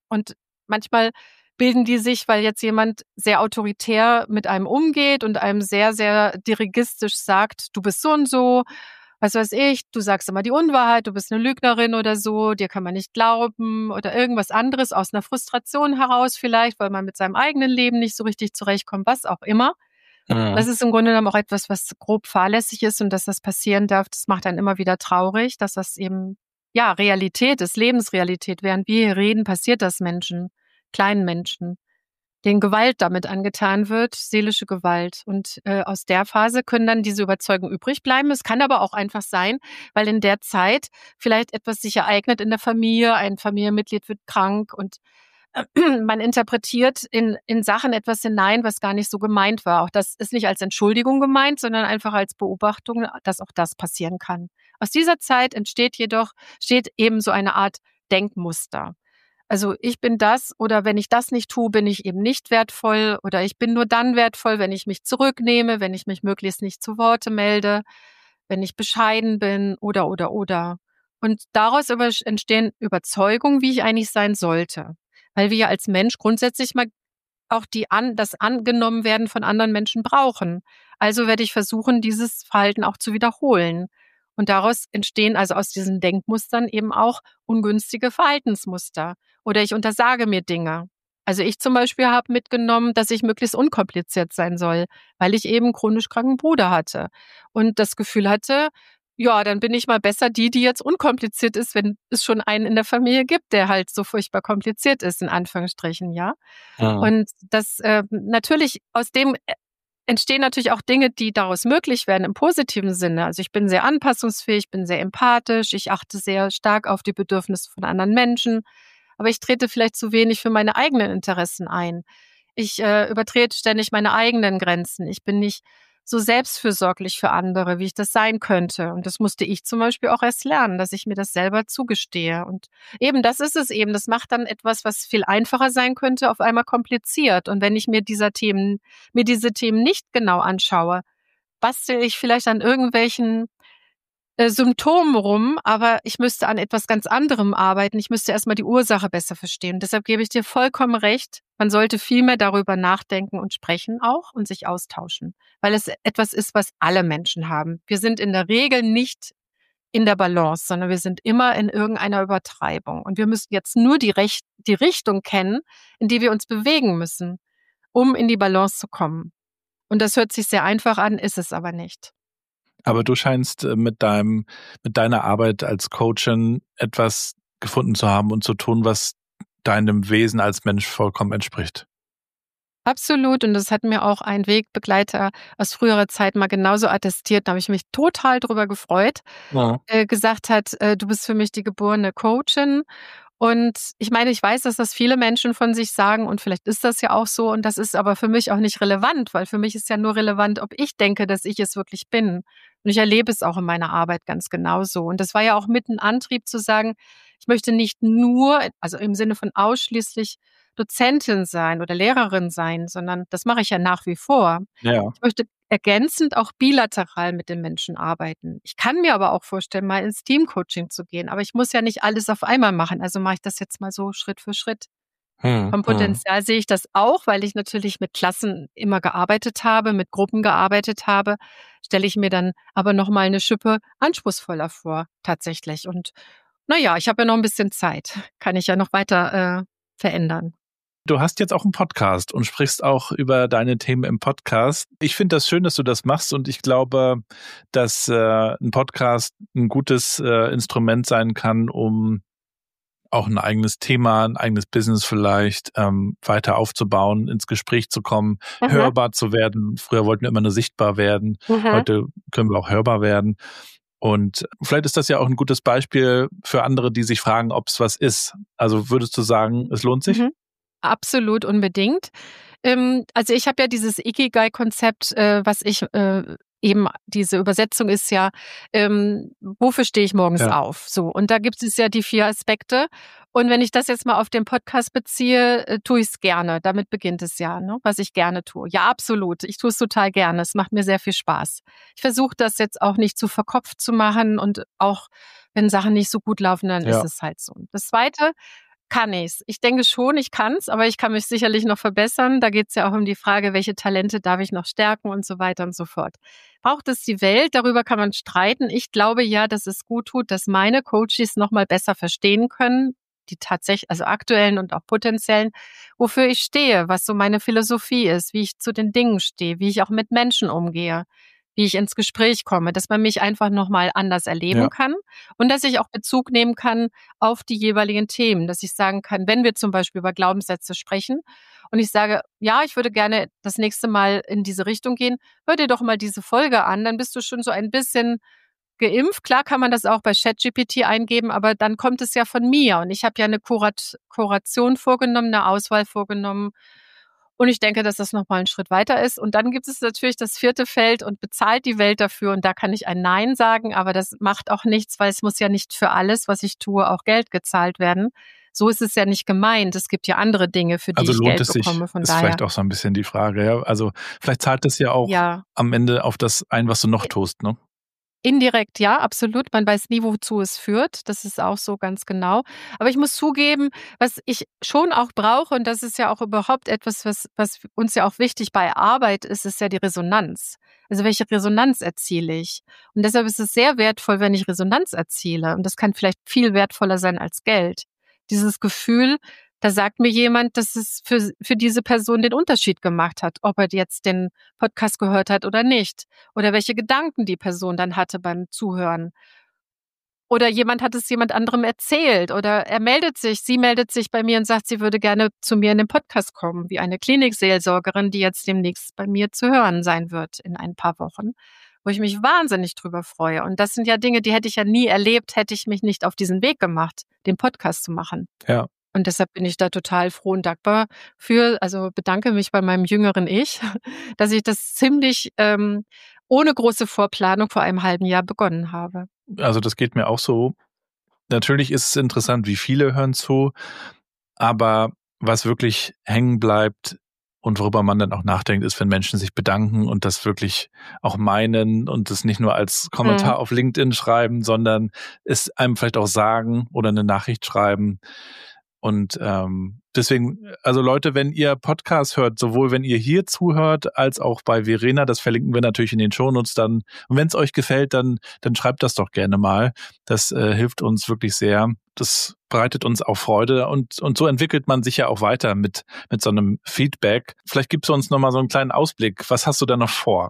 Und manchmal bilden die sich, weil jetzt jemand sehr autoritär mit einem umgeht und einem sehr, sehr dirigistisch sagt, du bist so und so, was weiß ich, du sagst immer die Unwahrheit, du bist eine Lügnerin oder so, dir kann man nicht glauben oder irgendwas anderes aus einer Frustration heraus vielleicht, weil man mit seinem eigenen Leben nicht so richtig zurechtkommt, was auch immer. Mhm. Das ist im Grunde genommen auch etwas, was grob fahrlässig ist und dass das passieren darf, das macht einen immer wieder traurig, dass das eben, ja, Realität ist, Lebensrealität. Während wir hier reden, passiert das Menschen, kleinen Menschen, denen Gewalt damit angetan wird, seelische Gewalt. Und äh, aus der Phase können dann diese Überzeugungen übrig bleiben. Es kann aber auch einfach sein, weil in der Zeit vielleicht etwas sich ereignet in der Familie, ein Familienmitglied wird krank und äh, man interpretiert in, in Sachen etwas hinein, was gar nicht so gemeint war. Auch das ist nicht als Entschuldigung gemeint, sondern einfach als Beobachtung, dass auch das passieren kann. Aus dieser Zeit entsteht jedoch, steht eben so eine Art Denkmuster. Also ich bin das oder wenn ich das nicht tue, bin ich eben nicht wertvoll oder ich bin nur dann wertvoll, wenn ich mich zurücknehme, wenn ich mich möglichst nicht zu Worte melde, wenn ich bescheiden bin oder, oder, oder. Und daraus über, entstehen Überzeugungen, wie ich eigentlich sein sollte. Weil wir ja als Mensch grundsätzlich mal auch die an, das angenommen werden von anderen Menschen brauchen. Also werde ich versuchen, dieses Verhalten auch zu wiederholen. Und daraus entstehen also aus diesen Denkmustern eben auch ungünstige Verhaltensmuster. Oder ich untersage mir Dinge. Also ich zum Beispiel habe mitgenommen, dass ich möglichst unkompliziert sein soll, weil ich eben chronisch kranken Bruder hatte. Und das Gefühl hatte, ja, dann bin ich mal besser die, die jetzt unkompliziert ist, wenn es schon einen in der Familie gibt, der halt so furchtbar kompliziert ist, in Anführungsstrichen, ja. Mhm. Und das äh, natürlich aus dem entstehen natürlich auch Dinge, die daraus möglich werden im positiven Sinne. Also ich bin sehr anpassungsfähig, bin sehr empathisch, ich achte sehr stark auf die Bedürfnisse von anderen Menschen, aber ich trete vielleicht zu wenig für meine eigenen Interessen ein. Ich äh, übertrete ständig meine eigenen Grenzen. Ich bin nicht so selbstfürsorglich für andere, wie ich das sein könnte. Und das musste ich zum Beispiel auch erst lernen, dass ich mir das selber zugestehe. Und eben das ist es eben. Das macht dann etwas, was viel einfacher sein könnte, auf einmal kompliziert. Und wenn ich mir dieser Themen, mir diese Themen nicht genau anschaue, bastel ich vielleicht an irgendwelchen äh, Symptomen rum, aber ich müsste an etwas ganz anderem arbeiten. Ich müsste erstmal die Ursache besser verstehen. Deshalb gebe ich dir vollkommen recht. Man sollte viel mehr darüber nachdenken und sprechen auch und sich austauschen, weil es etwas ist, was alle Menschen haben. Wir sind in der Regel nicht in der Balance, sondern wir sind immer in irgendeiner Übertreibung. Und wir müssen jetzt nur die, Recht, die Richtung kennen, in die wir uns bewegen müssen, um in die Balance zu kommen. Und das hört sich sehr einfach an, ist es aber nicht. Aber du scheinst äh, mit deinem, mit deiner Arbeit als Coachin etwas gefunden zu haben und zu tun, was deinem Wesen als Mensch vollkommen entspricht. Absolut. Und das hat mir auch ein Wegbegleiter aus früherer Zeit mal genauso attestiert. Da habe ich mich total drüber gefreut. Ja. Äh, gesagt hat, äh, du bist für mich die geborene Coachin. Und ich meine, ich weiß, dass das viele Menschen von sich sagen und vielleicht ist das ja auch so und das ist aber für mich auch nicht relevant, weil für mich ist ja nur relevant, ob ich denke, dass ich es wirklich bin. Und ich erlebe es auch in meiner Arbeit ganz genauso. Und das war ja auch mit ein Antrieb zu sagen, ich möchte nicht nur, also im Sinne von ausschließlich Dozentin sein oder Lehrerin sein, sondern das mache ich ja nach wie vor. Ja. Ich möchte ergänzend auch bilateral mit den Menschen arbeiten. Ich kann mir aber auch vorstellen, mal ins Teamcoaching zu gehen. Aber ich muss ja nicht alles auf einmal machen. Also mache ich das jetzt mal so Schritt für Schritt. Hm, Vom Potenzial sehe ich das auch, weil ich natürlich mit Klassen immer gearbeitet habe, mit Gruppen gearbeitet habe, stelle ich mir dann aber noch mal eine Schippe anspruchsvoller vor, tatsächlich. Und naja, ich habe ja noch ein bisschen Zeit. Kann ich ja noch weiter äh, verändern. Du hast jetzt auch einen Podcast und sprichst auch über deine Themen im Podcast. Ich finde das schön, dass du das machst und ich glaube, dass äh, ein Podcast ein gutes äh, Instrument sein kann, um auch ein eigenes Thema, ein eigenes Business vielleicht ähm, weiter aufzubauen, ins Gespräch zu kommen, Mhm. hörbar zu werden. Früher wollten wir immer nur sichtbar werden, Mhm. heute können wir auch hörbar werden. Und vielleicht ist das ja auch ein gutes Beispiel für andere, die sich fragen, ob es was ist. Also würdest du sagen, es lohnt sich? Mhm. Absolut, unbedingt. Ähm, also ich habe ja dieses Ikigai-Konzept, äh, was ich äh, eben, diese Übersetzung ist ja, ähm, wofür stehe ich morgens Ja. auf? So, und da gibt es ja die vier Aspekte. Und wenn ich das jetzt mal auf den Podcast beziehe, äh, tue ich es gerne. Damit beginnt es ja, ne? Was ich gerne tue. Ja, absolut. Ich tue es total gerne. Es macht mir sehr viel Spaß. Ich versuche das jetzt auch nicht zu verkopft zu machen und auch wenn Sachen nicht so gut laufen, dann Ja. ist es halt so. Das Zweite, Kann ich's? Ich denke schon, ich kann's, aber ich kann mich sicherlich noch verbessern. Da geht's ja auch um die Frage, welche Talente darf ich noch stärken und so weiter und so fort. Braucht es die Welt? Darüber kann man streiten. Ich glaube ja, dass es gut tut, dass meine Coaches noch mal besser verstehen können, die tatsächlich, also aktuellen und auch potenziellen, wofür ich stehe, was so meine Philosophie ist, wie ich zu den Dingen stehe, wie ich auch mit Menschen umgehe, wie ich ins Gespräch komme, dass man mich einfach nochmal anders erleben Ja. kann und dass ich auch Bezug nehmen kann auf die jeweiligen Themen, dass ich sagen kann, wenn wir zum Beispiel über Glaubenssätze sprechen und ich sage, ja, ich würde gerne das nächste Mal in diese Richtung gehen, hör dir doch mal diese Folge an, dann bist du schon so ein bisschen geimpft. Klar kann man das auch bei ChatGPT eingeben, aber dann kommt es ja von mir und ich habe ja eine Kurat- Kuration vorgenommen, eine Auswahl vorgenommen. Und ich denke, dass das nochmal ein Schritt weiter ist. Und dann gibt es natürlich das vierte Feld und bezahlt die Welt dafür. Und da kann ich ein Nein sagen, aber das macht auch nichts, weil es muss ja nicht für alles, was ich tue, auch Geld gezahlt werden. So ist es ja nicht gemeint. Es gibt ja andere Dinge, für die Also ich lohnt Geld es sich, bekomme. Von ist daher, vielleicht auch so ein bisschen die Frage. Ja? Also vielleicht zahlt es ja auch ja, am Ende auf das ein, was du noch tust, ne? indirekt ja, absolut. Man weiß nie, wozu es führt. Das ist auch so ganz genau. Aber ich muss zugeben, was ich schon auch brauche, und das ist ja auch überhaupt etwas, was, was uns ja auch wichtig bei Arbeit ist, ist ja die Resonanz. Also welche Resonanz erziele ich? Und deshalb ist es sehr wertvoll, wenn ich Resonanz erziele. Und das kann vielleicht viel wertvoller sein als Geld. Dieses Gefühl, da sagt mir jemand, dass es für, für diese Person den Unterschied gemacht hat, ob er jetzt den Podcast gehört hat oder nicht. Oder welche Gedanken die Person dann hatte beim Zuhören. Oder jemand hat es jemand anderem erzählt. Oder er meldet sich, sie meldet sich bei mir und sagt, sie würde gerne zu mir in den Podcast kommen, wie eine Klinikseelsorgerin, die jetzt demnächst bei mir zu hören sein wird in ein paar Wochen, wo ich mich wahnsinnig drüber freue. Und das sind ja Dinge, die hätte ich ja nie erlebt, hätte ich mich nicht auf diesen Weg gemacht, den Podcast zu machen. Ja. Und deshalb bin ich da total froh und dankbar für, also bedanke mich bei meinem jüngeren Ich, dass ich das ziemlich ähm, ohne große Vorplanung vor einem halben Jahr begonnen habe. Also das geht mir auch so. Natürlich ist es interessant, wie viele hören zu, aber was wirklich hängen bleibt und worüber man dann auch nachdenkt, ist, wenn Menschen sich bedanken und das wirklich auch meinen und das nicht nur als Kommentar Mhm. auf LinkedIn schreiben, sondern es einem vielleicht auch sagen oder eine Nachricht schreiben. Und ähm, deswegen, also Leute, wenn ihr Podcasts hört, sowohl wenn ihr hier zuhört, als auch bei Verena, das verlinken wir natürlich in den Shownotes dann. Und wenn es euch gefällt, dann dann schreibt das doch gerne mal. Das äh, hilft uns wirklich sehr. Das bereitet uns auch Freude und und so entwickelt man sich ja auch weiter mit mit so einem Feedback. Vielleicht gibst du uns noch mal so einen kleinen Ausblick. Was hast du da noch vor?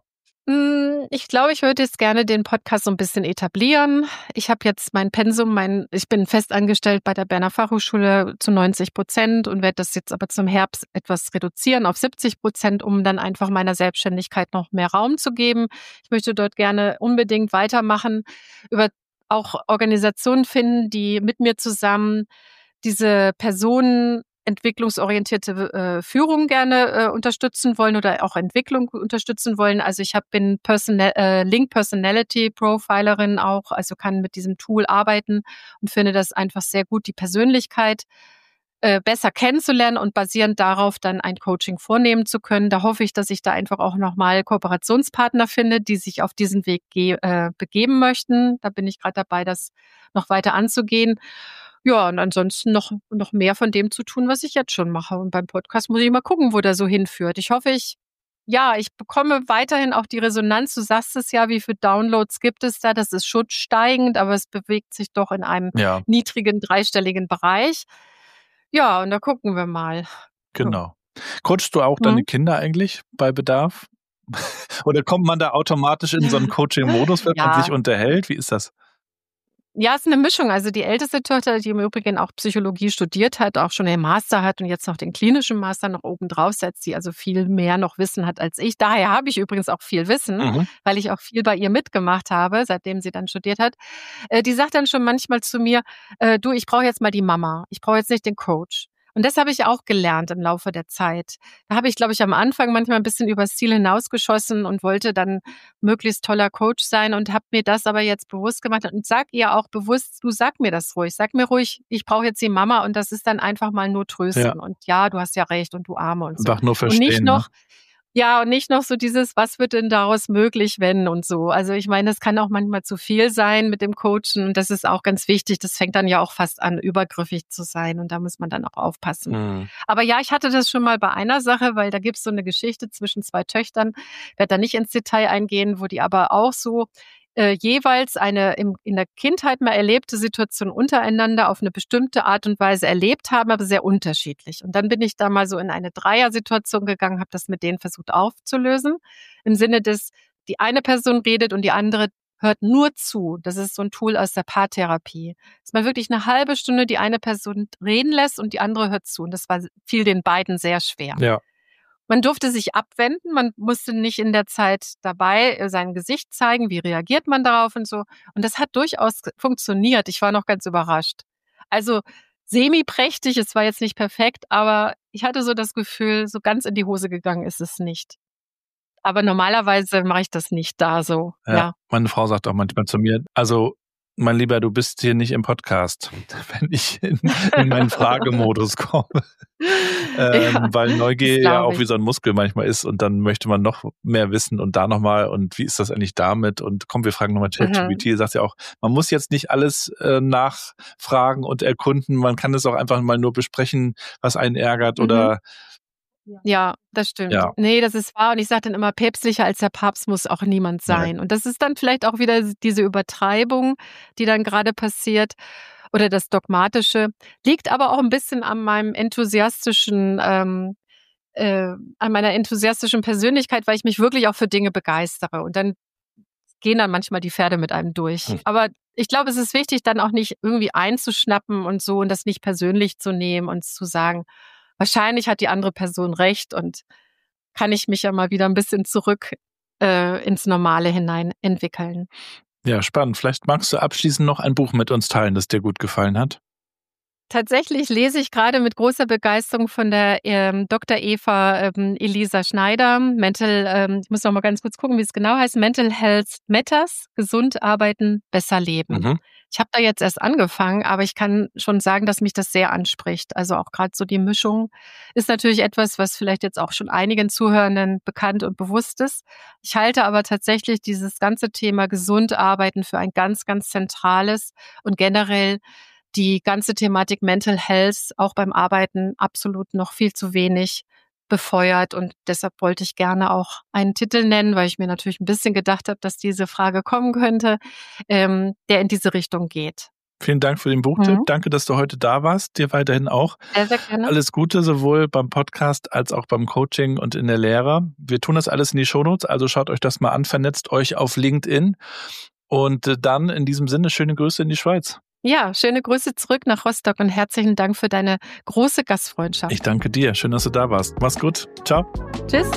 Ich glaube, ich würde jetzt gerne den Podcast so ein bisschen etablieren. Ich habe jetzt mein Pensum, mein, ich bin festangestellt bei der Berner Fachhochschule zu neunzig Prozent und werde das jetzt aber zum Herbst etwas reduzieren auf siebzig Prozent, um dann einfach meiner Selbstständigkeit noch mehr Raum zu geben. Ich möchte dort gerne unbedingt weitermachen, über auch Organisationen finden, die mit mir zusammen diese Personen entwicklungsorientierte äh, Führung gerne äh, unterstützen wollen oder auch Entwicklung unterstützen wollen. Also ich hab, bin Personal, äh, Link Personality Profilerin auch, also kann mit diesem Tool arbeiten und finde das einfach sehr gut, die Persönlichkeit äh, besser kennenzulernen und basierend darauf dann ein Coaching vornehmen zu können. Da hoffe ich, dass ich da einfach auch nochmal Kooperationspartner finde, die sich auf diesen Weg ge- äh, begeben möchten. Da bin ich gerade dabei, das noch weiter anzugehen. Ja, und ansonsten noch, noch mehr von dem zu tun, was ich jetzt schon mache. Und beim Podcast muss ich mal gucken, wo der so hinführt. Ich hoffe, ich, ja, ich bekomme weiterhin auch die Resonanz. Du sagst es ja, wie viele Downloads gibt es da? Das ist schon steigend, aber es bewegt sich doch in einem Ja, niedrigen, dreistelligen Bereich. Ja, und da gucken wir mal. genau. Coachst du auch deine Hm? Kinder eigentlich bei Bedarf? Oder kommt man da automatisch in so einen Coaching-Modus, wenn man sich Ja, unterhält? Wie ist das? Ja, es ist eine Mischung. Also die älteste Tochter, die im Übrigen auch Psychologie studiert hat, auch schon den Master hat und jetzt noch den klinischen Master noch oben drauf setzt, die also viel mehr noch Wissen hat als ich. Daher habe ich übrigens auch viel Wissen, Mhm. weil ich auch viel bei ihr mitgemacht habe, seitdem sie dann studiert hat. Äh, die sagt dann schon manchmal zu mir, äh, du, ich brauche jetzt mal die Mama. Ich brauche jetzt nicht den Coach. Und das habe ich auch gelernt im Laufe der Zeit. Da habe ich, glaube ich, am Anfang manchmal ein bisschen übers Ziel hinausgeschossen und wollte dann möglichst toller Coach sein und habe mir das aber jetzt bewusst gemacht und sag ihr auch bewusst, du sag mir das ruhig, sag mir ruhig, ich brauche jetzt die Mama und das ist dann einfach mal nur Ja, trösten und ja, du hast ja recht und du Arme und so. einfach nur Und nicht verstehen, ne? noch, Ja, und nicht noch so dieses, was wird denn daraus möglich, wenn und so. Also ich meine, das kann auch manchmal zu viel sein mit dem Coachen und das ist auch ganz wichtig. Das fängt dann ja auch fast an, übergriffig zu sein und da muss man dann auch aufpassen. Mhm. Aber ja, ich hatte das schon mal bei einer Sache, weil da gibt es so eine Geschichte zwischen zwei Töchtern. Ich werde da nicht ins Detail eingehen, wo die aber auch so Äh, jeweils eine im, in der Kindheit mal erlebte Situation untereinander auf eine bestimmte Art und Weise erlebt haben, aber sehr unterschiedlich. Und dann bin ich da mal so in eine Dreiersituation gegangen, habe das mit denen versucht aufzulösen, im Sinne des, die eine Person redet und die andere hört nur zu. Das ist so ein Tool aus der Paartherapie. Dass man wirklich eine halbe Stunde die eine Person reden lässt und die andere hört zu. Und das war, fiel den beiden sehr schwer. Ja. Man durfte sich abwenden, man musste nicht in der Zeit dabei sein Gesicht zeigen, wie reagiert man darauf und so. Und das hat durchaus funktioniert. Ich war noch ganz überrascht. Also semi-prächtig, es war jetzt nicht perfekt, aber ich hatte so das Gefühl, so ganz in die Hose gegangen ist es nicht. Aber normalerweise mache ich das nicht da so. Ja, ja. Meine Frau sagt auch manchmal zu mir, also mein Lieber, du bist hier nicht im Podcast, wenn ich in, in meinen Fragemodus komme. ähm, ja, weil Neugier ja auch wie so ein Muskel manchmal ist und dann möchte man noch mehr wissen und da nochmal und wie ist das eigentlich damit und komm, wir fragen nochmal ChatGPT, mhm. sagt ja auch, man muss jetzt nicht alles äh, nachfragen und erkunden, man kann es auch einfach mal nur besprechen, was einen ärgert mhm. oder Ja, das stimmt. Ja. Nee, das ist wahr. Und ich sage dann immer, päpstlicher als der Papst muss auch niemand sein. Nein. Und das ist dann vielleicht auch wieder diese Übertreibung, die dann gerade passiert oder das Dogmatische. Liegt aber auch ein bisschen an meinem enthusiastischen, ähm, äh, an meiner enthusiastischen Persönlichkeit, weil ich mich wirklich auch für Dinge begeistere. Und dann gehen dann manchmal die Pferde mit einem durch. Hm. Aber ich glaube, es ist wichtig, dann auch nicht irgendwie einzuschnappen und so und das nicht persönlich zu nehmen und zu sagen, wahrscheinlich hat die andere Person recht und kann ich mich ja mal wieder ein bisschen zurück äh, ins Normale hinein entwickeln. Ja, spannend. Vielleicht magst du abschließend noch ein Buch mit uns teilen, das dir gut gefallen hat. Tatsächlich lese ich gerade mit großer Begeisterung von der ähm, Doktor Eva ähm, Elisa Schneider, Mental, ähm, ich muss noch mal ganz kurz gucken, wie es genau heißt, Mental Health Matters, gesund arbeiten, besser leben. Mhm. Ich habe da jetzt erst angefangen, aber ich kann schon sagen, dass mich das sehr anspricht. Also auch gerade so die Mischung ist natürlich etwas, was vielleicht jetzt auch schon einigen Zuhörenden bekannt und bewusst ist. Ich halte aber tatsächlich dieses ganze Thema gesund arbeiten für ein ganz, ganz zentrales und generell die ganze Thematik Mental Health auch beim Arbeiten absolut noch viel zu wenig befeuert und deshalb wollte ich gerne auch einen Titel nennen, weil ich mir natürlich ein bisschen gedacht habe, dass diese Frage kommen könnte, ähm, der in diese Richtung geht. Vielen Dank für den Buchtipp. Mhm. Danke, dass du heute da warst. Dir weiterhin auch. Sehr, sehr gerne. Alles Gute, sowohl beim Podcast als auch beim Coaching und in der Lehre. Wir tun das alles in die Shownotes, also schaut euch das mal an, vernetzt euch auf LinkedIn und dann in diesem Sinne schöne Grüße in die Schweiz. Ja, schöne Grüße zurück nach Rostock und herzlichen Dank für deine große Gastfreundschaft. Ich danke dir. Schön, dass du da warst. Mach's gut. Ciao. Tschüss.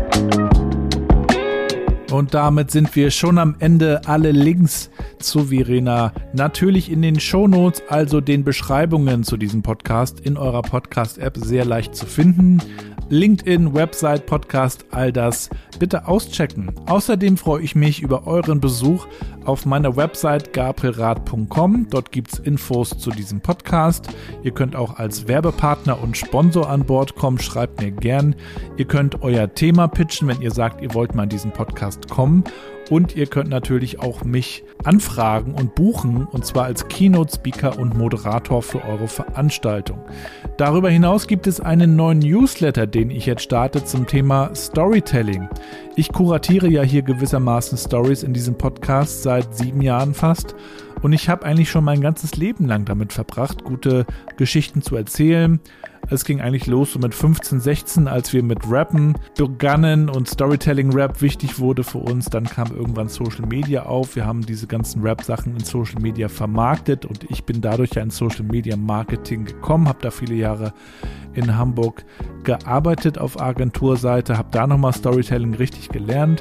Und damit sind wir schon am Ende. Alle Links zu Verena natürlich in den Shownotes, also den Beschreibungen zu diesem Podcast in eurer Podcast-App sehr leicht zu finden. LinkedIn, Website, Podcast, all das bitte auschecken. Außerdem freue ich mich über euren Besuch auf meiner Website gabrielrath punkt com. Dort gibt es Infos zu diesem Podcast. Ihr könnt auch als Werbepartner und Sponsor an Bord kommen. Schreibt mir gern. Ihr könnt euer Thema pitchen, wenn ihr sagt, ihr wollt mal in diesen Podcast kommen. Und ihr könnt natürlich auch mich anfragen und buchen, und zwar als Keynote-Speaker und Moderator für eure Veranstaltung. Darüber hinaus gibt es einen neuen Newsletter, den ich jetzt starte zum Thema Storytelling. Ich kuratiere ja hier gewissermaßen Stories in diesem Podcast seit sieben Jahren fast. Und ich habe eigentlich schon mein ganzes Leben lang damit verbracht, gute Geschichten zu erzählen. Es ging eigentlich los so mit fünfzehn, sechzehn, als wir mit Rappen begannen und Storytelling-Rap wichtig wurde für uns. Dann kam irgendwann Social Media auf. Wir haben diese ganzen Rap-Sachen in Social Media vermarktet und ich bin dadurch ja in Social Media Marketing gekommen, habe da viele Jahre in Hamburg gearbeitet auf Agenturseite, habe da nochmal Storytelling richtig gelernt.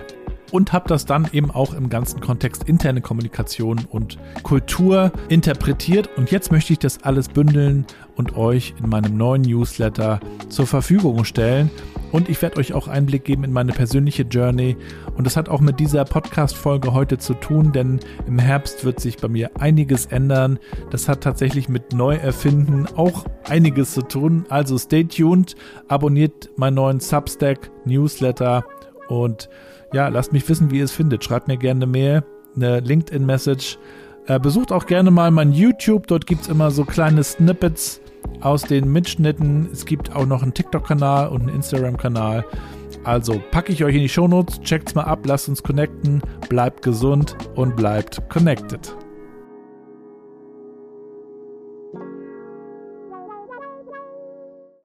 und habe das dann eben auch im ganzen Kontext interne Kommunikation und Kultur interpretiert. Und jetzt möchte ich das alles bündeln und euch in meinem neuen Newsletter zur Verfügung stellen. Und ich werde euch auch Einblick geben in meine persönliche Journey. Und das hat auch mit dieser Podcast-Folge heute zu tun, denn im Herbst wird sich bei mir einiges ändern. Das hat tatsächlich mit Neuerfinden auch einiges zu tun. Also stay tuned, abonniert meinen neuen Substack-Newsletter und ja, lasst mich wissen, wie ihr es findet. Schreibt mir gerne eine Mail, eine LinkedIn-Message. Äh, besucht auch gerne mal mein YouTube. Dort gibt es immer so kleine Snippets aus den Mitschnitten. Es gibt auch noch einen TikTok-Kanal und einen Instagram-Kanal. Also packe ich euch in die Shownotes, checkt's mal ab, lasst uns connecten, bleibt gesund und bleibt connected.